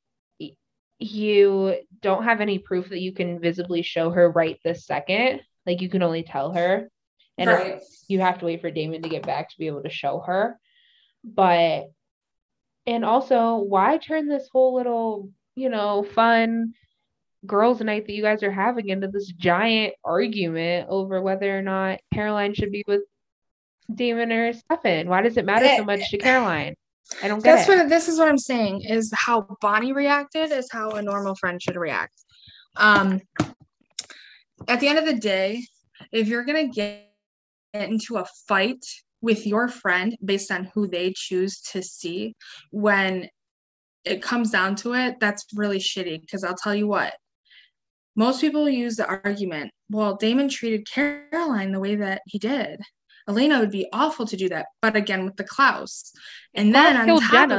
you don't have any proof that you can visibly show her right this second. Like, you can only tell her. And you have to wait for Damon to get back to be able to show her. But, and also, why turn this whole little, you know, fun girls' night that you guys are having into this giant argument over whether or not Caroline should be with Damon or Stefan? Why does it matter so much to Caroline? I don't get it. This is what I'm saying, is how Bonnie reacted is how a normal friend should react. At the end of the day, if you're going to get into a fight with your friend based on who they choose to see, when it comes down to it, that's really shitty. Because I'll tell you what, most people use the argument, well, Damon treated Caroline the way that he did. Alina would be awful to do that, but again with the Klaus. And then on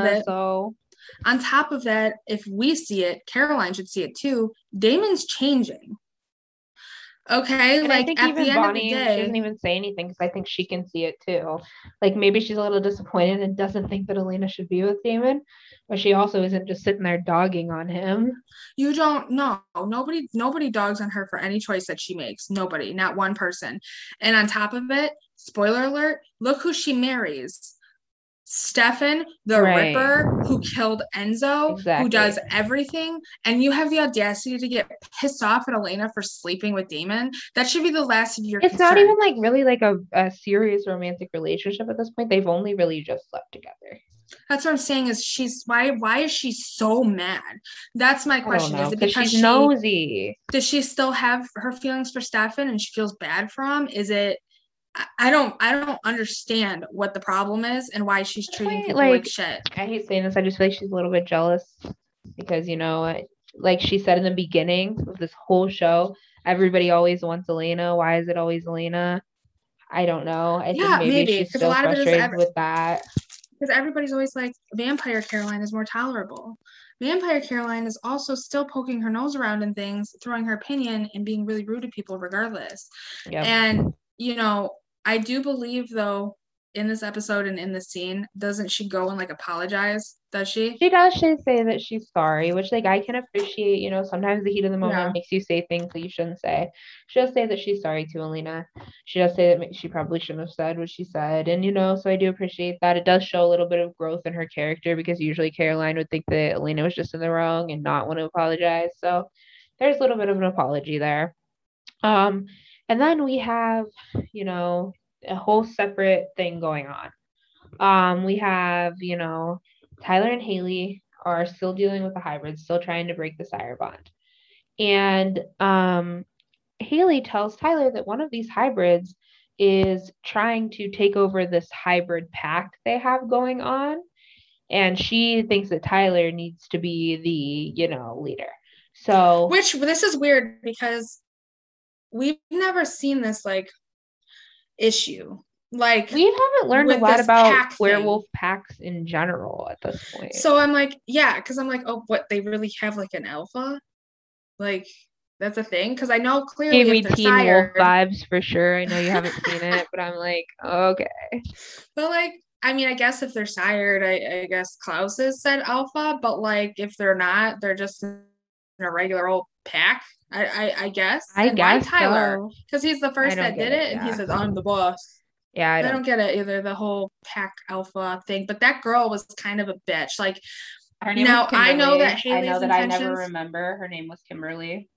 top of that, if we see it, Caroline should see it too. Damon's changing. Okay, and like I think at even the end Bonnie, of the day, she doesn't even say anything because I think she can see it too. Like maybe she's a little disappointed and doesn't think that Alina should be with Damon, but she also isn't just sitting there dogging on him. You don't know. Nobody dogs on her for any choice that she makes. Nobody, not one person. And on top of it, spoiler alert, look who she marries. Stefan, the Ripper, who killed Enzo, who does everything, and you have the audacity to get pissed off at Alina for sleeping with Damon. That should be the last of your concern. Not even like really like a serious romantic relationship at this point. They've only really just slept together. That's what I'm saying is why is she so mad? That's my question. Is it because she's nosy? Does she still have her feelings for Stefan and she feels bad for him? Is it I don't understand what the problem is and why she's treating people like shit. I hate saying this. I just feel like she's a little bit jealous because, you know, like she said in the beginning of this whole show, everybody always wants Alina. Why is it always Alina? I don't know. I think maybe she's still frustrated with that. Because everybody's always like, Vampire Caroline is more tolerable. Vampire Caroline is also still poking her nose around in things, throwing her opinion, and being really rude to people regardless. Yep. And, you know, I do believe, though, in this episode and in the scene, doesn't she go and, like, apologize? Does she? She does. She say that she's sorry, which, like, I can appreciate. You know, sometimes the heat of the moment makes you say things that you shouldn't say. She does say that she's sorry to Alina. She does say that she probably shouldn't have said what she said. And, you know, so I do appreciate that. It does show a little bit of growth in her character because usually Caroline would think that Alina was just in the wrong and not want to apologize. So there's a little bit of an apology there. And then we have, you know, a whole separate thing going on. We have, you know, Tyler and Haley are still dealing with the hybrids, still trying to break the sire bond. And Haley tells Tyler that one of these hybrids is trying to take over this hybrid pack they have going on. And she thinks that Tyler needs to be the, you know, leader. So, which this is weird because we've never seen this like issue. Like we haven't learned a lot about werewolf packs in general at this point. So I'm like, yeah, because I'm like, oh, what, they really have like an alpha? Like that's a thing? Because I know clearly gave me Teen Wolf vibes for sure. I know you haven't seen it, but I'm like, okay. But like, I mean, I guess if they're sired, I guess Klaus is said alpha, but like if they're not, they're just in a regular old pack. I guess. I and guess why Tyler? so. Because he's the first that did it, and he says, I'm the boss. Yeah, I don't get it either, the whole pack alpha thing. But that girl was kind of a bitch. Like, her name was Kimberly. I know that Haley's I know that intentions... I never remember. Her name was Kimberly.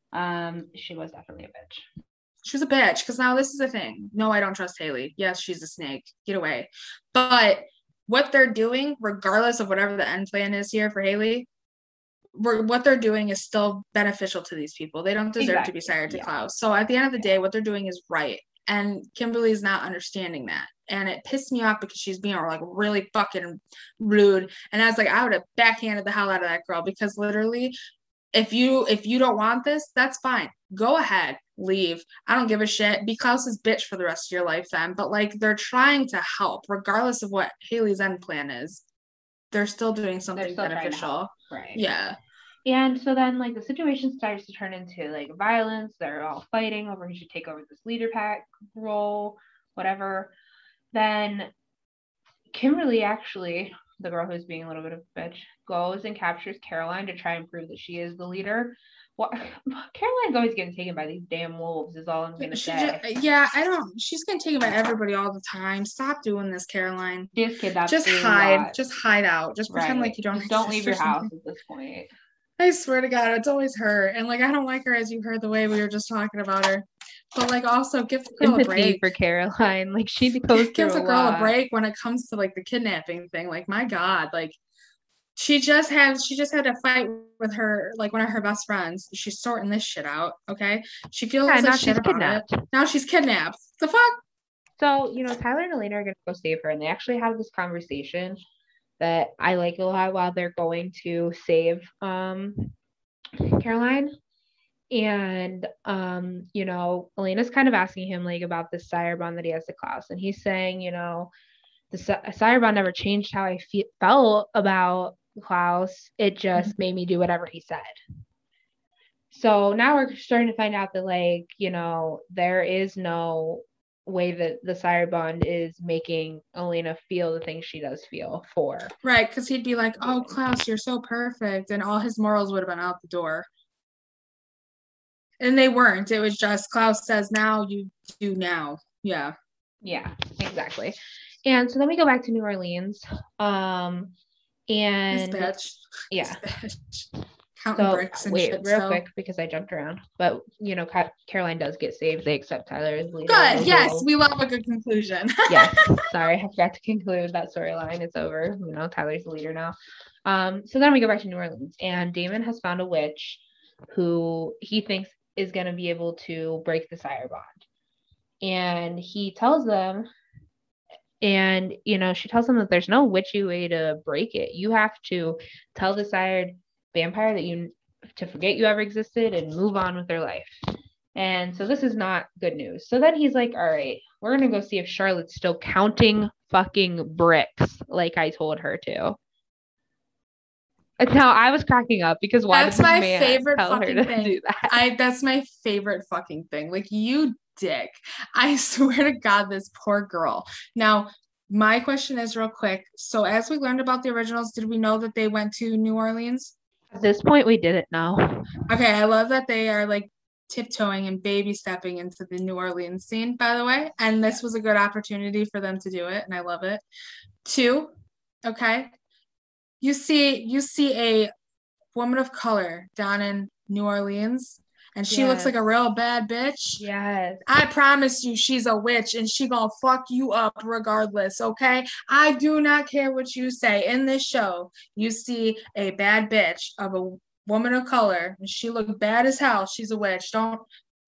She was definitely a bitch. She was a bitch, because now this is the thing. No, I don't trust Haley. Yes, she's a snake. Get away. But what they're doing, regardless of whatever the end plan is here for Haley, what they're doing is still beneficial to these people. They don't deserve to be sired to Klaus. So at the end of the day, what they're doing is right. And Kimberly's not understanding that. And it pissed me off because she's being like really fucking rude. And I was like, I would have backhanded the hell out of that girl, because literally, if you don't want this, that's fine. Go ahead, leave. I don't give a shit. Be Klaus's bitch for the rest of your life then. But like, they're trying to help, regardless of what Haley's end plan is. They're still doing something beneficial. Right. Yeah. And so then like the situation starts to turn into like violence. They're all fighting over who should take over this leader pack role, whatever. Then Kimberly, actually, the girl who's being a little bit of a bitch, goes and captures Caroline to try and prove that she is the leader. Well, Caroline's always getting taken by these damn wolves is all I'm gonna say. She's getting taken by everybody all the time. Stop doing this, Caroline. Just kidnapped. Just hide. Just hide out. Just pretend like you don't. Just don't leave your house at this point. I swear to God, it's always her. And like, I don't like her, as you heard the way we were just talking about her. But like, also give the girl a break. For Caroline, like she goes give the girl a break when it comes to like the kidnapping thing. Like, my God, like she just had to fight with her, like one of her best friends. She's sorting this shit out. Okay, she feels like shit about kidnapped. it. Now she's kidnapped. The fuck. So Tyler and Elena are gonna go save her, and they actually have this conversation that I like a lot while they're going to save Caroline. And Elena's kind of asking him like about the sire bond that he has to Klaus, and he's saying, the sire bond never changed how I felt about Klaus. It just made me do whatever he said. So now we're starting to find out that like, there is no way that the sire bond is making Elena feel the things she does feel for. Right, because he'd be like, oh, Klaus, you're so perfect, and all his morals would have been out the door. And they weren't. It was just Klaus says now, you do now. Yeah. Yeah, exactly. And so then we go back to New Orleans. And this bitch. Yeah. This bitch. Counting bricks and shit. Real quick, because I jumped around. But Caroline does get saved. They accept Tyler as leader. Good. Yes, we love a good conclusion. Yes. Sorry, I forgot to conclude that storyline. It's over. Tyler's the leader now. So then we go back to New Orleans, and Damon has found a witch who he thinks is going to be able to break the sire bond. And he tells them, and she tells them that there's no witchy way to break it. You have to tell the sired vampire that to forget you ever existed and move on with their life. And so this is not good news. So then he's like, all right, we're gonna go see if Charlotte's still counting fucking bricks like I told her to. And now I was cracking up because why that's did my man favorite tell fucking her to thing. do that? That's my favorite fucking thing. Like, you dick. I swear to God, this poor girl. Now, my question is real quick. So as we learned about the originals, did we know that they went to New Orleans? At this point, we didn't know. Okay, I love that they are like tiptoeing and baby stepping into the New Orleans scene, by the way. And this was a good opportunity for them to do it, and I love it. 2, okay. You see a woman of color down in New Orleans, and she looks like a real bad bitch. Yes. I promise you she's a witch, and she gonna fuck you up regardless, okay? I do not care what you say. In this show, you see a bad bitch of a woman of color, and she look bad as hell. She's a witch. Don't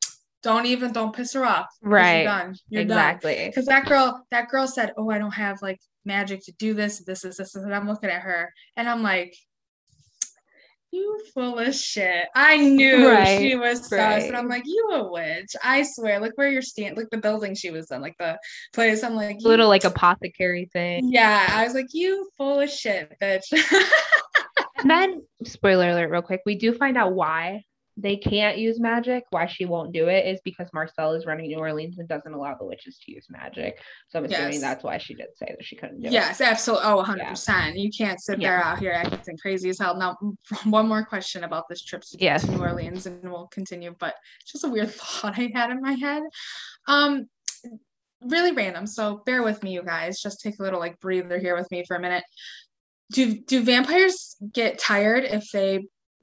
piss her off. Right. You're done. You're exactly. done. Because that girl said, oh, I don't have like magic to do this, and I'm looking at her, and I'm like, you full of shit. I knew she was sus, and I'm like, you a witch. I swear. Look where you're standing. Look, the building she was in, like the place. I'm like, little like apothecary thing. Yeah, I was like, you full of shit, bitch. And then, spoiler alert, real quick, we do find out why they can't use magic, why she won't do it is because Marcel is running New Orleans and doesn't allow the witches to use magic. So I'm assuming that's why she did say that she couldn't do it. Yes, absolutely. Oh, 100%. You can't sit there out here acting crazy as hell. Now, one more question about this trip to New Orleans, and we'll continue. But just a weird thought I had in my head. Really random. So bear with me, you guys. Just take a little like breather here with me for a minute. Do vampires get tired if they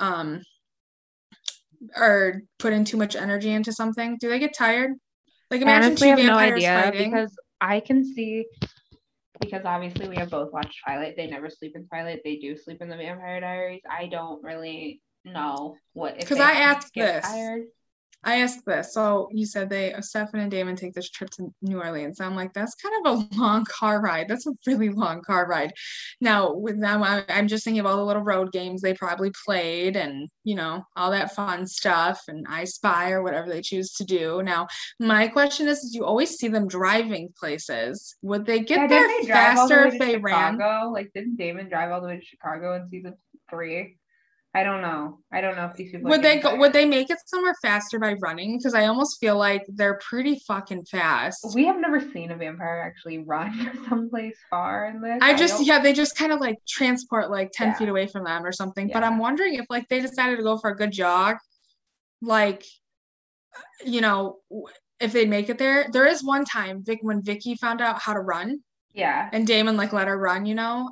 or put in too much energy into something? Do they get tired? Like imagine honestly, two vampires fighting. Because I can see, because obviously we have both watched Twilight. They never sleep in Twilight. They do sleep in the Vampire Diaries. I don't really know what, if they get tired. I asked this. So you said Stefan and Damon take this trip to New Orleans. I'm like, that's kind of a long car ride. That's a really long car ride. Now with them, I'm just thinking of all the little road games they probably played and, you know, all that fun stuff and I Spy or whatever they choose to do. Now, my question is you always see them driving places. Would they get there faster if they ran? Like, didn't Damon drive all the way to Chicago in season 3? I don't know if these people would they make it somewhere faster by running? Because I almost feel like they're pretty fucking fast. We have never seen a vampire actually run someplace far in this. They just kind of like transport like 10 feet away from them or something. But I'm wondering if like they decided to go for a good jog, like, you know, if they make it there. There is one time when Vicky found out how to run. Yeah. And Damon like let her run, you know.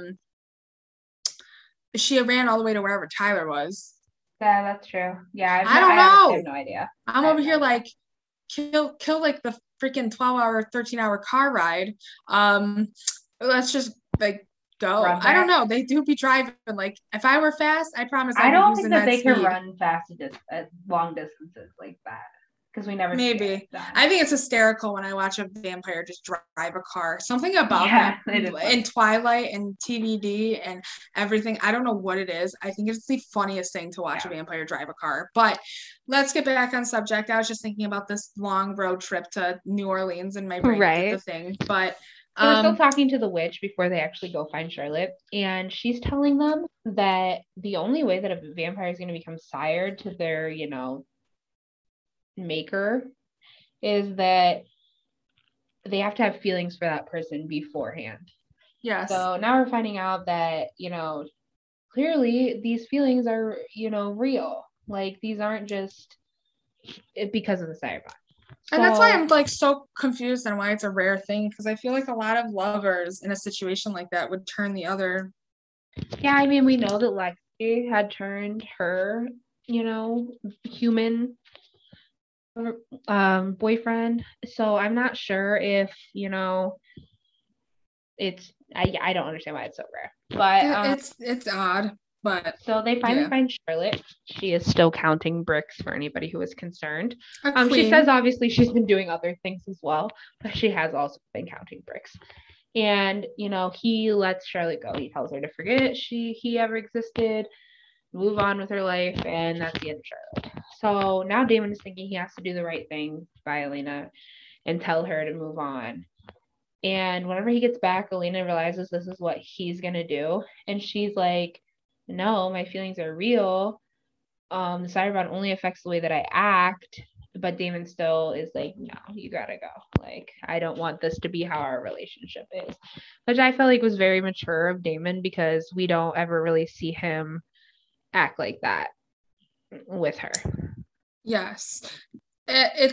She ran all the way to wherever Tyler was. Yeah, that's true. Yeah, I don't know. I have no idea. I'm over here like kill like the freaking 12-hour, 13-hour car ride. Let's just like go. I don't know. They do be driving. Like if I were fast, I promise. I don't think that they can run fast at long distances like that. Because we never maybe I think it's hysterical when I watch a vampire just drive a car. Something about that in Twilight and TVD and everything. I don't know what it is. I think it's the funniest thing to watch a vampire drive a car. But let's get back on subject. I was just thinking about this long road trip to New Orleans and my brain did the thing. But they were still talking to the witch before they actually go find Charlotte, and she's telling them that the only way that a vampire is going to become sired to their, you know, maker is that they have to have feelings for that person beforehand. Yes. So now we're finding out that, you know, clearly these feelings are, you know, real. Like these aren't just because of the sire bond. And that's why I'm like so confused on why it's a rare thing, because I feel like a lot of lovers in a situation like that would turn the other. Yeah, I mean, we know that Lexi had turned her, you know, human boyfriend, so I'm not sure if, you know, it's I don't understand why it's so rare, but it's odd. But so they finally find Charlotte. She is still counting bricks for anybody who is concerned. She says obviously she's been doing other things as well, but she has also been counting bricks. And, you know, he lets Charlotte go. He tells her to forget he ever existed, move on with her life, and that's the end of Charlotte. So now Damon is thinking he has to do the right thing by Elena and tell her to move on. And whenever he gets back, Elena realizes this is what he's gonna do, and she's like, no, my feelings are real. The sire bond only affects the way that I act. But Damon still is like, no, you gotta go. Like, I don't want this to be how our relationship is, which I felt like was very mature of Damon, because we don't ever really see him act like that with her. Yes, it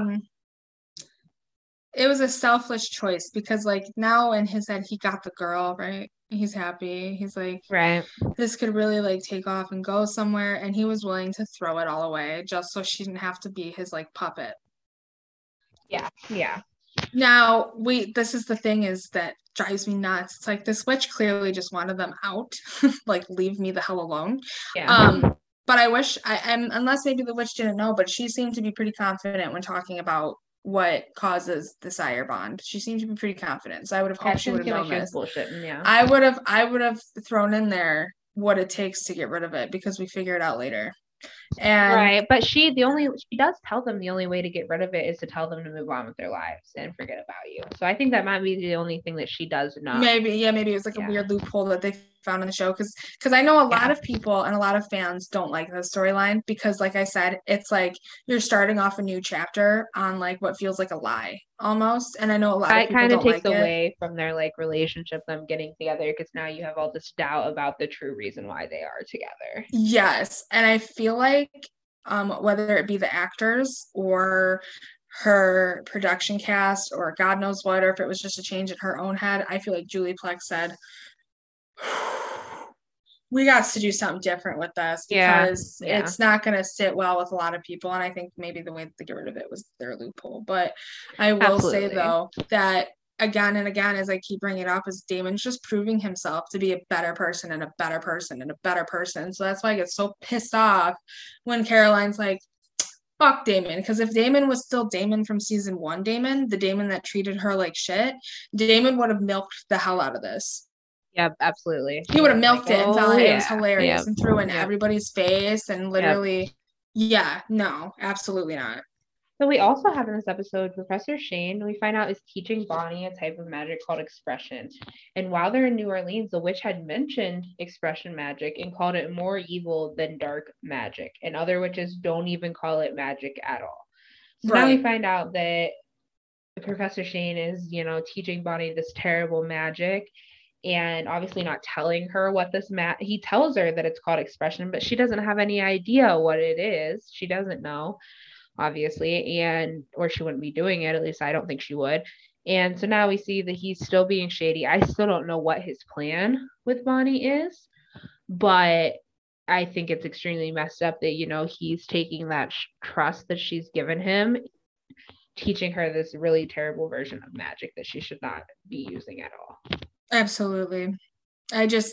was a selfish choice, because like now in his head he got the girl, right? He's happy. He's like, right, this could really like take off and go somewhere, and he was willing to throw it all away just so she didn't have to be his like puppet. Yeah. Now this is the thing is that drives me nuts. It's like this witch clearly just wanted them out. Like, leave me the hell alone. Yeah. But I wish unless maybe the witch didn't know, but she seemed to be pretty confident when talking about what causes the sire bond. She seemed to be pretty confident, so I would have hoped she would have known this. Yeah. I would have thrown in there what it takes to get rid of it, because we figure it out later. And right, but she does tell them the only way to get rid of it is to tell them to move on with their lives and forget about you. So I think that might be the only thing that she does know. Maybe it was like a weird loophole that they found in the show, because I know a lot of people and a lot of fans don't like the storyline because, like I said, it's like you're starting off a new chapter on like what feels like a lie almost, and I know a lot of people don't like it. That kind of takes away from their like relationship, them getting together, because now you have all this doubt about the true reason why they are together. Yes, and I feel like whether it be the actors or her production cast or God knows what, or if it was just a change in her own head, I feel like Julie Plec said, we got to do something different with this because it's not going to sit well with a lot of people. And I think maybe the way to get rid of it was their loophole. But I will say, though, that again and again, as I keep bringing it up, is Damon's just proving himself to be a better person and a better person and a better person. So that's why I get so pissed off when Caroline's like, fuck Damon, because if Damon was still Damon from season 1, Damon, the Damon that treated her like shit, Damon would have milked the hell out of this. Yep, absolutely. He would have milked it and thought it was hilarious and threw in everybody's face and literally, no, absolutely not. So we also have in this episode, Professor Shane, we find out, is teaching Bonnie a type of magic called expression. And while they're in New Orleans, the witch had mentioned expression magic and called it more evil than dark magic. And other witches don't even call it magic at all. So now we find out that Professor Shane is, teaching Bonnie this terrible magic and obviously not telling her what this he tells her that it's called expression, but she doesn't have any idea what it is. She doesn't know, obviously, or she wouldn't be doing it. At least I don't think she would. And so now we see that he's still being shady. I still don't know what his plan with Bonnie is, but I think it's extremely messed up that, he's taking that trust that she's given him, teaching her this really terrible version of magic that she should not be using at all. Absolutely. I just,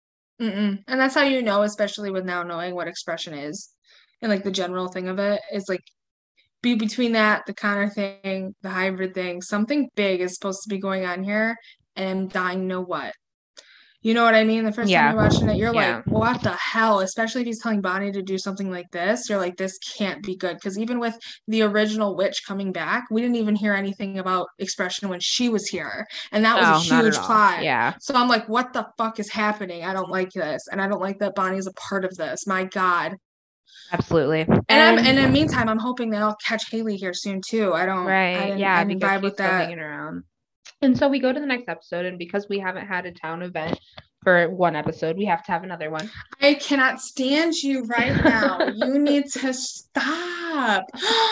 and that's how especially with now knowing what expression is and like the general thing of it is like, be between that, the Connor thing, the hybrid thing, something big is supposed to be going on here, and I'm dying to know what. You know what I mean? The first time you're watching it, you're like, what the hell? Especially if he's telling Bonnie to do something like this, you're like, this can't be good. Because even with the original witch coming back, we didn't even hear anything about expression when she was here. And that was a huge plot. Yeah. So I'm like, what the fuck is happening? I don't like this. And I don't like that Bonnie's a part of this. My God. Absolutely. And in the meantime, I'm hoping that I'll catch Haley here soon too. I didn't vibe with that. Hanging around. And so we go to the next episode, and because we haven't had a town event for one episode, we have to have another one. I cannot stand you right now. You need to stop.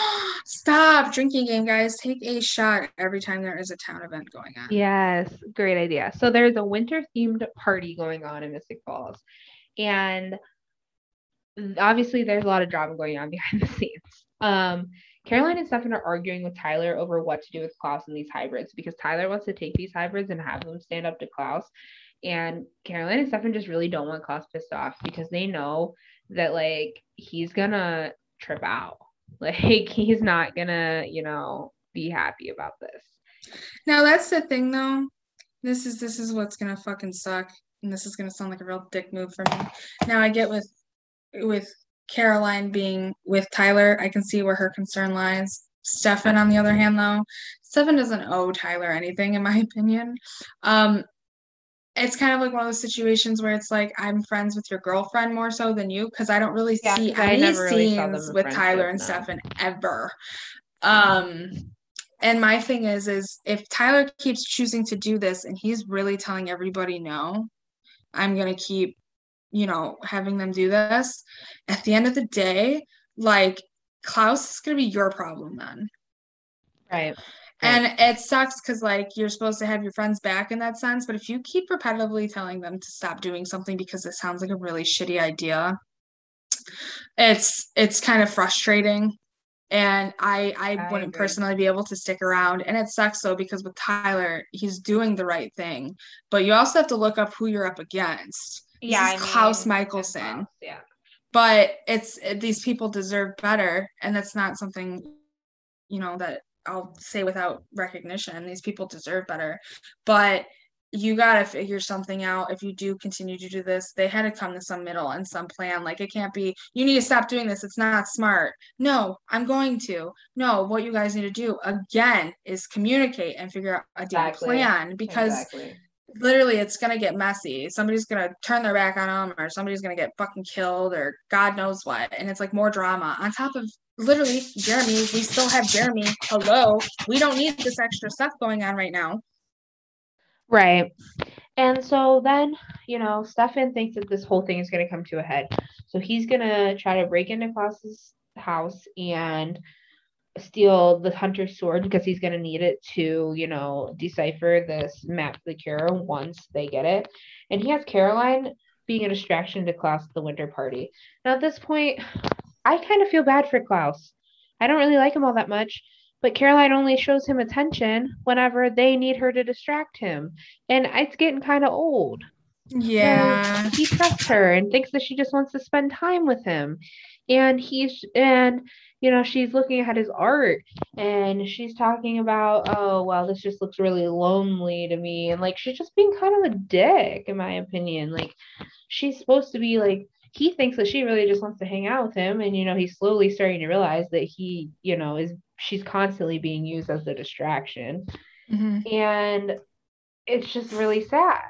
Stop drinking game, guys. Take a shot every time there is a town event going on. Yes, great idea. So there's a winter-themed party going on in Mystic Falls, and obviously there's a lot of drama going on behind the scenes. Caroline and Stefan are arguing with Tyler over what to do with Klaus and these hybrids, because Tyler wants to take these hybrids and have them stand up to Klaus. And Caroline and Stefan just really don't want Klaus pissed off, because they know that like he's gonna trip out. Like he's not gonna, be happy about this. Now that's the thing though. This is what's gonna fucking suck. And this is gonna sound like a real dick move for me. Now I get with Caroline being with Tyler, I can see where her concern lies. Stefan, on the other hand, though, Stefan doesn't owe Tyler anything, in my opinion. It's kind of like one of those situations where it's like, I'm friends with your girlfriend more so than you, because I don't really see any scenes with Tyler and Stefan ever. And my thing is if Tyler keeps choosing to do this and he's really telling everybody no, I'm going to keep having them do this. At the end of the day, like, Klaus is going to be your problem then. Right. And it sucks because, like, you're supposed to have your friends back in that sense, but if you keep repetitively telling them to stop doing something because it sounds like a really shitty idea, it's kind of frustrating. And I wouldn't personally be able to stick around. And it sucks, though, because with Tyler, he's doing the right thing. But you also have to look up who you're up against. This is Klaus Mikaelson. Yeah. But these people deserve better. And that's not something, that I'll say without recognition. These people deserve better. But you got to figure something out. If you do continue to do this, they had to come to some middle and some plan. Like, it can't be, you need to stop doing this. It's not smart. No, I'm going to. No, what you guys need to do, again, is communicate and figure out a damn plan. Because literally it's gonna get messy. Somebody's gonna turn their back on them, or somebody's gonna get fucking killed, or God knows what. And it's like more drama on top of literally Jeremy. We still have Jeremy. Hello, we don't need this extra stuff going on right now. Right. And so then, Stefan thinks that this whole thing is going to come to a head. So he's going to try to break into Klaus's house and steal the hunter's sword because he's going to need it to, decipher this map to the cure once they get it. And he has Caroline being a distraction to Klaus at the winter party. Now, at this point, I kind of feel bad for Klaus. I don't really like him all that much. But Caroline only shows him attention whenever they need her to distract him. And it's getting kind of old. Yeah. And he trusts her and thinks that she just wants to spend time with him. And she's looking at his art and she's talking about, oh, well, this just looks really lonely to me. And she's just being kind of a dick, in my opinion. She's supposed to be he thinks that she really just wants to hang out with him. And, he's slowly starting to realize that he, she's constantly being used as a distraction. Mm-hmm. And it's just really sad.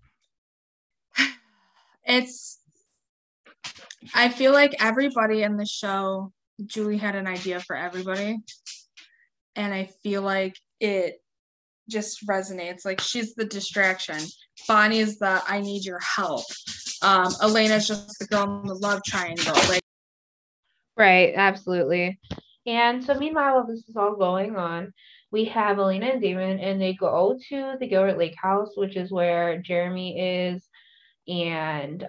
I feel like everybody in the show, Julie had an idea for everybody. And I feel like it just resonates. She's the distraction. Bonnie is the I need your help. Elena's just the girl in the love triangle. Right, absolutely. And so meanwhile, while this is all going on, we have Elena and Damon, and they go to the Gilbert Lake house, which is where Jeremy is, and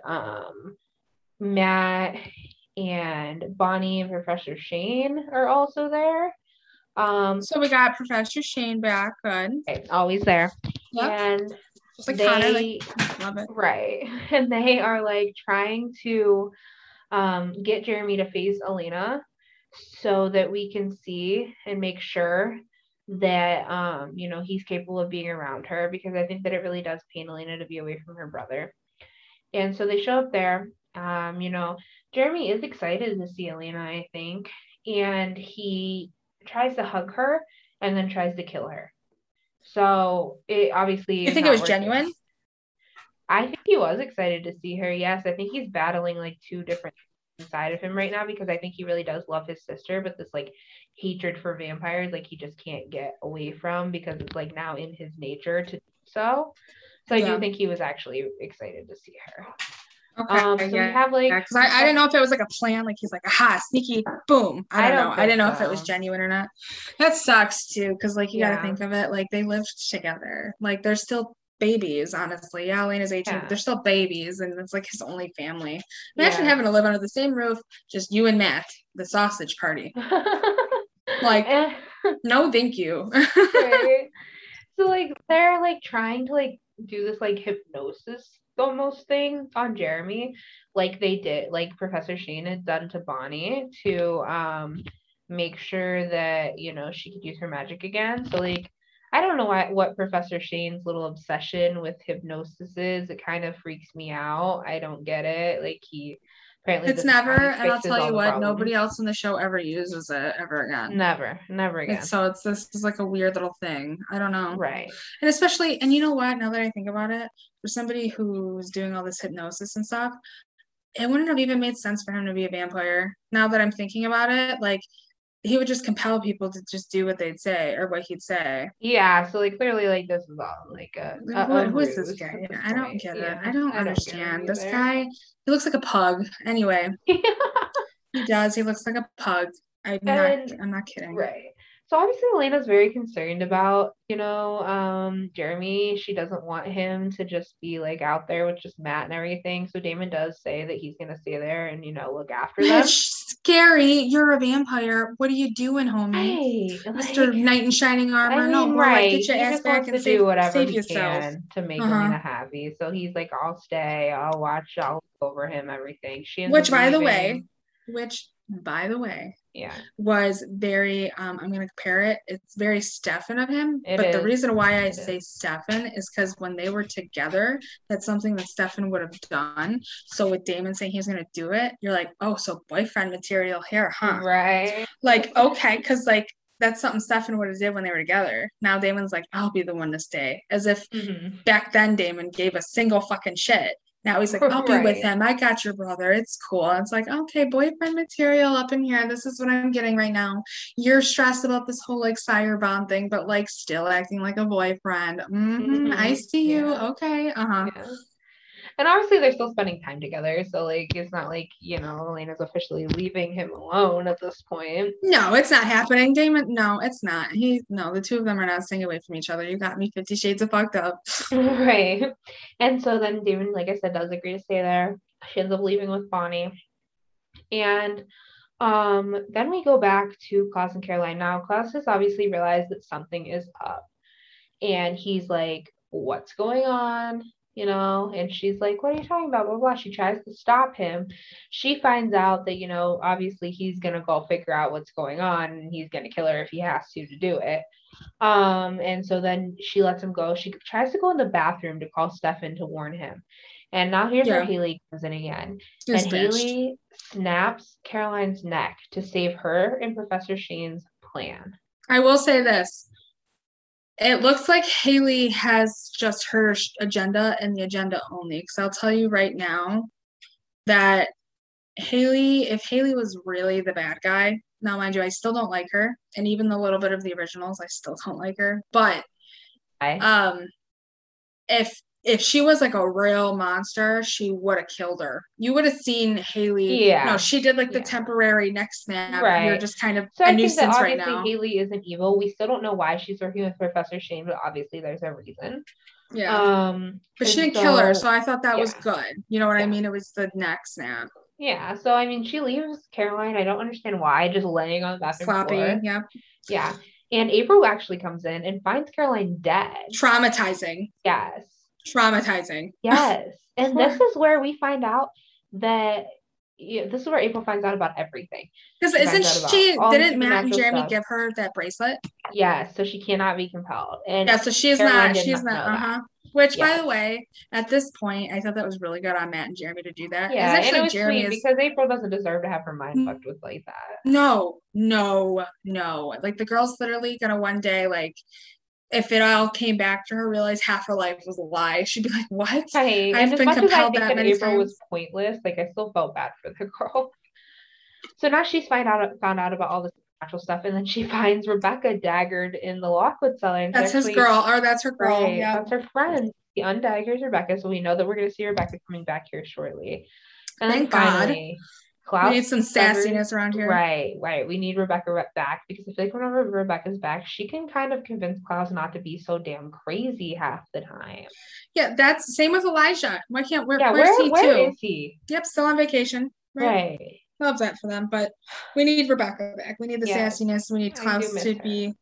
Matt and Bonnie and Professor Shane are also there. So we got Professor Shane back. Good. Okay, always there. Yep. And just Connor, love it. Right. And they are trying to get Jeremy to face Elena so that we can see and make sure that he's capable of being around her, because I think that it really does pain Elena to be away from her brother. And so they show up there. Jeremy is excited to see Elena, I think, and he tries to hug her and then tries to kill her. So it obviously you think it was genuine? I think he was excited to see her. Yes, I think he's battling two different inside of him right now, because I think he really does love his sister, but this hatred for vampires he just can't get away from, because it's now in his nature to do so. So I do think he was actually excited to see her. Okay. So we have because I didn't know if it was a plan, he's aha, sneaky, boom. I don't know. I didn't know if it was genuine or not. That sucks too, because you gotta think of it, they lived together. They're still babies, honestly. Yeah, Elena's 18, but they're still babies, and it's his only family. Imagine having to live under the same roof, just you and Matt, the sausage party. No, thank you. Right. So they're trying to do this hypnosis almost thing on Jeremy, they did, Professor Shane had done to Bonnie, to make sure that she could use her magic again. So I don't know what Professor Shane's little obsession with hypnosis is. It kind of freaks me out. I don't get it. He apparently it's never, and I'll tell you what, nobody else in the show ever uses it ever again. Never again. And so this is a weird little thing. I don't know. Right. And especially, and you know what, now that I think about it, for somebody who's doing all this hypnosis and stuff, it wouldn't have even made sense for him to be a vampire. Now that I'm thinking about it, he would just compel people to just do what they'd say or what he'd say. Yeah, so clearly this is all who is this guy? I don't get it. I don't understand. This guy, he looks like a pug. Anyway. He does. He looks like a pug. I'm not kidding. Right. So obviously Elena's very concerned about, Jeremy. She doesn't want him to just be out there with just Matt and everything. So Damon does say that he's gonna stay there and look after them. It's scary. You're a vampire. What are you doing, homie? Hey, Mr. Knight in shining armor. Get your ass back and do whatever save he yourself. Can to make Elena happy. So he's I'll stay. I'll watch. I'll look over him. Everything. Which by the way, yeah, was very I'm going to compare it, it's very Stefan of him, the reason why I say Stefan is because when they were together, that's something that Stefan would have done. So with Damon saying he's going to do it, you're oh, so boyfriend material here, huh? Right. Okay, because that's something Stefan would have did when they were together. Now Damon's like, I'll be the one to stay. As if back then Damon gave a single fucking shit. Now he's like, I'll be with him. I got your brother. It's cool. It's like, okay, boyfriend material up in here. This is what I'm getting right now. You're stressed about this whole like sire bond thing, but like still acting like a boyfriend. I see you. Okay. Yeah. And obviously they're still spending time together. So like it's not like, you know, Elena's officially leaving him alone at this point. No, it's not happening. Damon, no, it's not. The two of them are not staying away from each other. You got me 50 Shades of fucked up. Right. And so then Damon, like I said, does agree to stay there. She ends up leaving with Bonnie. And then we go back to Klaus and Caroline. Now Klaus has obviously realized that something is up. And he's like, what's going on? You know, and she's like, what are you talking about? Blah, blah, blah. She tries to stop him. She finds out that, you know, obviously he's going to go figure out what's going on and he's going to kill her if he has to do it. And so then she lets him go. She tries to go in the bathroom to call Stefan to warn him. And now here's where Haley comes in again. And Haley snaps Caroline's neck to save her and Professor Shane's plan. I will say this. It looks like Haley has just her agenda and the agenda only. Because I'll tell you right now that if Haley was really the bad guy, now mind you, I still don't like her. And even the little bit of the originals, I still don't like her. But if she was like a real monster, she would have killed her. You would have seen Haley. Yeah. No, she did like the temporary neck snap. Right. You're just kind of a nuisance right now. Obviously, Haley isn't evil. We still don't know why she's working with Professor Shane, but obviously there's a reason. Yeah. But she didn't kill her, so I thought that was good. You know what I mean? It was the neck snap. Yeah. So I mean, she leaves Caroline. I don't understand why, just laying on the bathroom floor. Yeah. Yeah. And April actually comes in and finds Caroline dead. Traumatizing. Yes. Traumatizing. Yes. And this is where we find out that this is where April finds out about everything. Because didn't Matt and Jeremy give her that bracelet? Yes, so she cannot be compelled. And so she's not. Which, by the way, at this point, I thought that was really good on Matt and Jeremy to do that. Yeah, and it was sweet because April doesn't deserve to have her mind fucked with like that. No. Like the girl's literally gonna one day, like, if it all came back to her, realize half her life was a lie, she'd be like, what? Right. I've been compelled that many times. April was pointless. Like, I still felt bad for the girl. So now she's found out about all this natural stuff, and then she finds Rebecca daggered in the Lockwood cellar. That's his girl, or that's her girl. Right, that's her friend. He undaggers Rebecca, so we know that we're going to see Rebecca coming back here shortly. And Thank then finally, God. We need some sassiness around here. Right. We need Rebecca back because I feel like whenever Rebecca's back, she can kind of convince Klaus not to be so damn crazy half the time. Yeah, that's the same with Elijah. Why can't where is he? Yep, still on vacation. Right. Love that for them, but we need Rebecca back. We need the sassiness. We need Klaus to be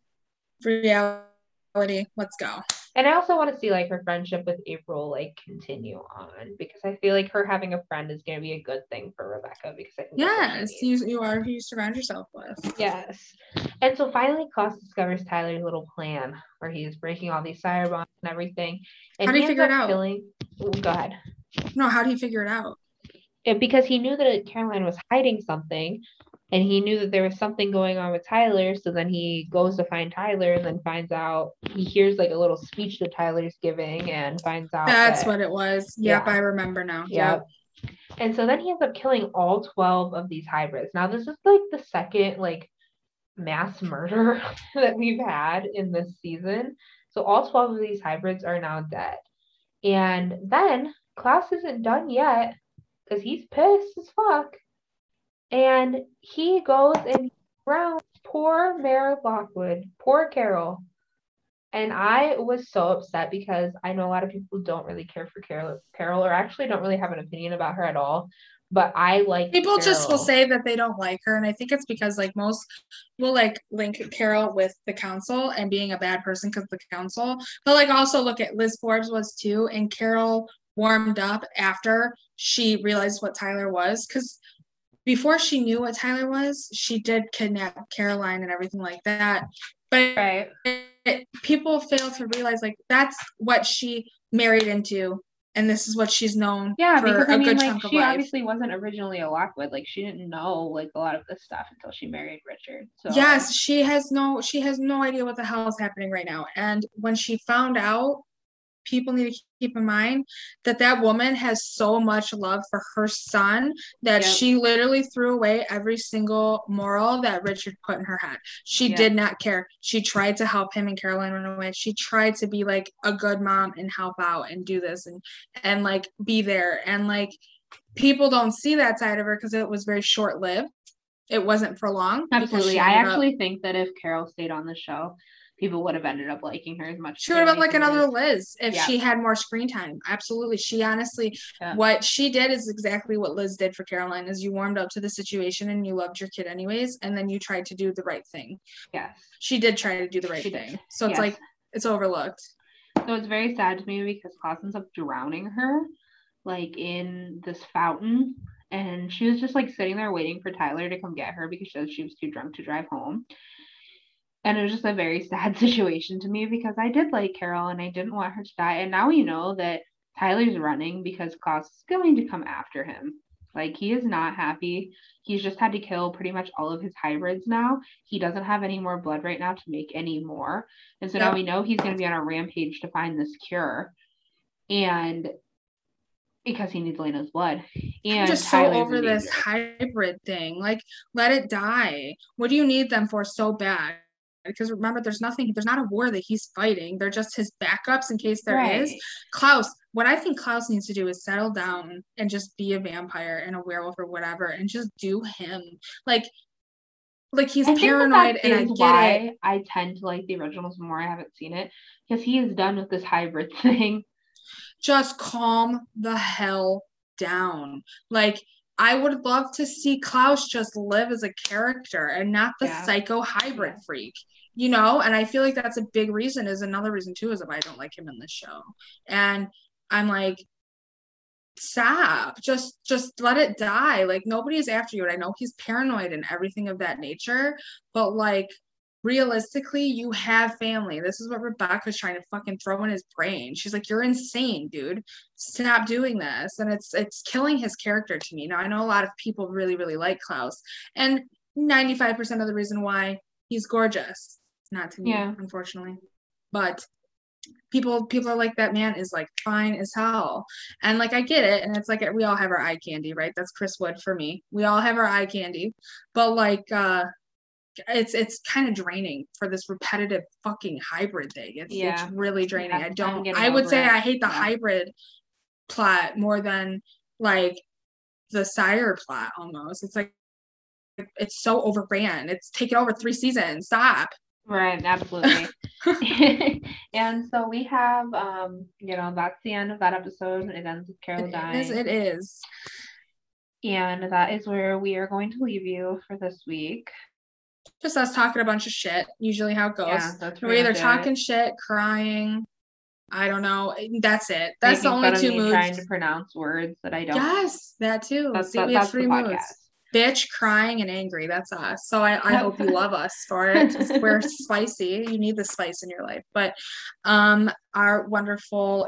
reality. Let's go. And I also want to see like her friendship with April like continue on because I feel like her having a friend is going to be a good thing for Rebecca because I think you are who you surround yourself with. Yes. And so finally Klaus discovers Tyler's little plan where he's breaking all these sire bonds and everything. And how do you figure it out? Go ahead. No, how do you figure it out? Because he knew that Caroline was hiding something. And he knew that there was something going on with Tyler. So then he goes to find Tyler and then finds out he hears like a little speech that Tyler's giving and finds out that's what it was. Yep, I remember now. Yep. And so then he ends up killing all 12 of these hybrids. Now this is like the second like mass murder that we've had in this season. So all 12 of these hybrids are now dead. And then Klaus isn't done yet because he's pissed as fuck. And he goes and rounds poor Mare Lockwood, poor Carol. And I was so upset because I know a lot of people don't really care for Carol or actually don't really have an opinion about her at all. But I like people Carol. Just will say that they don't like her. And I think it's because like most will like link Carol with the council and being a bad person because of the council. But like also look at Liz Forbes was too. And Carol warmed up after she realized what Tyler was because before she knew what Tyler was, she did kidnap Caroline and everything like that. But people fail to realize, like, that's what she married into and this is what she's known for because I mean, like, she obviously wasn't originally a Lockwood. Like, she didn't know like a lot of this stuff until she married Richard. So yes, she has no idea what the hell is happening right now. And when she found out, people need to keep in mind that woman has so much love for her son that she literally threw away every single moral that Richard put in her head. She did not care. She tried to help him and Caroline run away. She tried to be like a good mom and help out and do this and like be there. And like people don't see that side of her because it was very short-lived. It wasn't for long. Absolutely. I actually think that if Carol stayed on the show, people would have ended up liking her as much. She would have been like another Liz if she had more screen time. Absolutely. She honestly, what she did is exactly what Liz did for Caroline, is you warmed up to the situation and you loved your kid anyways, and then you tried to do the right thing. Yes. She did try to do the right thing. So it's like, it's overlooked. So it's very sad to me because Klaus ends up drowning her, like, in this fountain. And she was just like sitting there waiting for Tyler to come get her because she was too drunk to drive home. And it was just a very sad situation to me because I did like Carol and I didn't want her to die. And now we know that Tyler's running because Klaus is going to come after him. Like, he is not happy. He's just had to kill pretty much all of his hybrids now. He doesn't have any more blood right now to make any more. And so now we know he's going to be on a rampage to find this cure. And because he needs Lena's blood. And I'm just Tyler's so over this hybrid thing. Like, let it die. What do you need them for so bad? Because remember, there's not a war that he's fighting. They're just his backups in case there is. Klaus, what I think Klaus needs to do is settle down and just be a vampire and a werewolf or whatever and just do him. Like he's paranoid, and I get it. I tend to like the originals more. I haven't seen it because he is done with this hybrid thing. Just calm the hell down. Like, I would love to see Klaus just live as a character and not the psycho hybrid freak, you know? And I feel like that's a big reason, is another reason too, is why I don't like him in this show. And I'm like, stop, just let it die. Like, nobody is after you. And I know he's paranoid and everything of that nature, but like, realistically, you have family. This is what Rebecca's trying to fucking throw in his brain. She's like, you're insane, dude. Stop doing this. And it's killing his character to me. Now, I know a lot of people really, really like Klaus. And 95% of the reason why he's gorgeous. Not to me, unfortunately. But people are like, that man is like fine as hell. And like, I get it. And it's like, we all have our eye candy, right? That's Chris Wood for me. We all have our eye candy. But like, it's kind of draining for this repetitive fucking hybrid thing. It's really draining. I would say I hate the hybrid plot more than like the sire plot almost. It's like, it's so overran. It's taken over 3 seasons. Stop. Right, absolutely. And so we have that's the end of that episode. It ends with Carol dying. It is. And that is where we are going to leave you for this week. Just us talking a bunch of shit, usually how it goes. Yeah, we're either talking shit, crying, I don't know. That's it. That's the only 2 moods. Trying to pronounce words that I don't. Yes, that too. We have 3 moods. Bitch, crying, and angry. That's us. So I hope you love us for it. We're spicy. You need the spice in your life. But our wonderful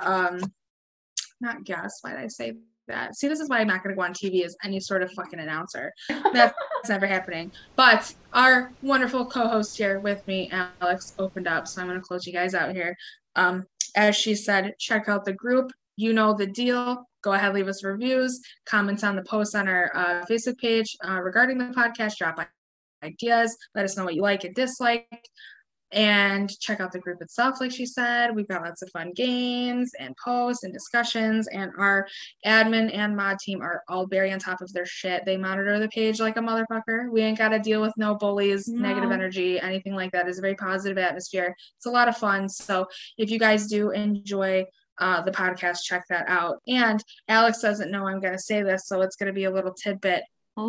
not guest, why did I say that? See, this is why I'm not going to go on TV as any sort of fucking announcer. That's never happening. But our wonderful co-host here with me, Alex, opened up. So I'm going to close you guys out here. As she said, check out the group. You know the deal. Go ahead, leave us reviews, comments on the post on our Facebook page regarding the podcast. Drop ideas. Let us know what you like and dislike. And check out the group itself, like she said. We've got lots of fun games and posts and discussions, and our admin and mod team are all very on top of their shit. They monitor the page like a motherfucker. We ain't got to deal with no bullies, negative energy, anything like that. It's a very positive atmosphere. It's a lot of fun. So if you guys do enjoy the podcast, check that out. And Alex doesn't know I'm going to say this, so it's going to be a little tidbit.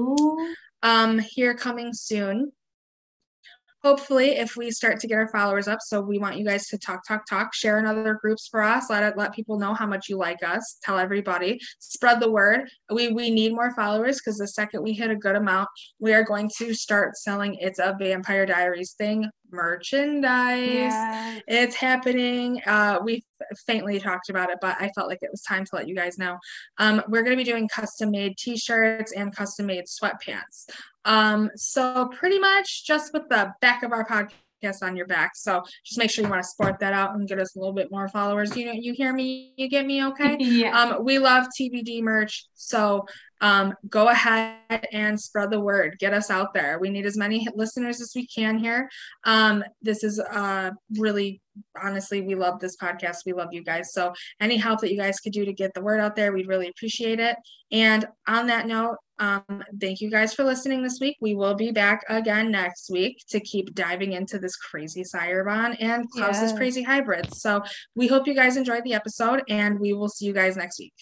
Here coming soon. Hopefully, if we start to get our followers up, so we want you guys to talk, share in other groups for us, let people know how much you like us, tell everybody, spread the word. We need more followers, because the second we hit a good amount, we are going to start selling It's a Vampire Diaries thing merchandise. Yes. It's happening. We faintly talked about it, but I felt like it was time to let you guys know. We're going to be doing custom made t-shirts and custom made sweatpants. So pretty much just with the back of our podcast on your back. So just make sure you want to sport that out and get us a little bit more followers. You hear me? You get me? Okay. Yeah. We love TBD merch. So go ahead and spread the word. Get us out there. We need as many listeners as we can here. This is really, honestly, we love this podcast. We love you guys. So any help that you guys could do to get the word out there, we'd really appreciate it. And on that note, thank you guys for listening this week. We will be back again next week to keep diving into this crazy Sire Bond and Klaus's crazy hybrids. So we hope you guys enjoyed the episode, and we will see you guys next week.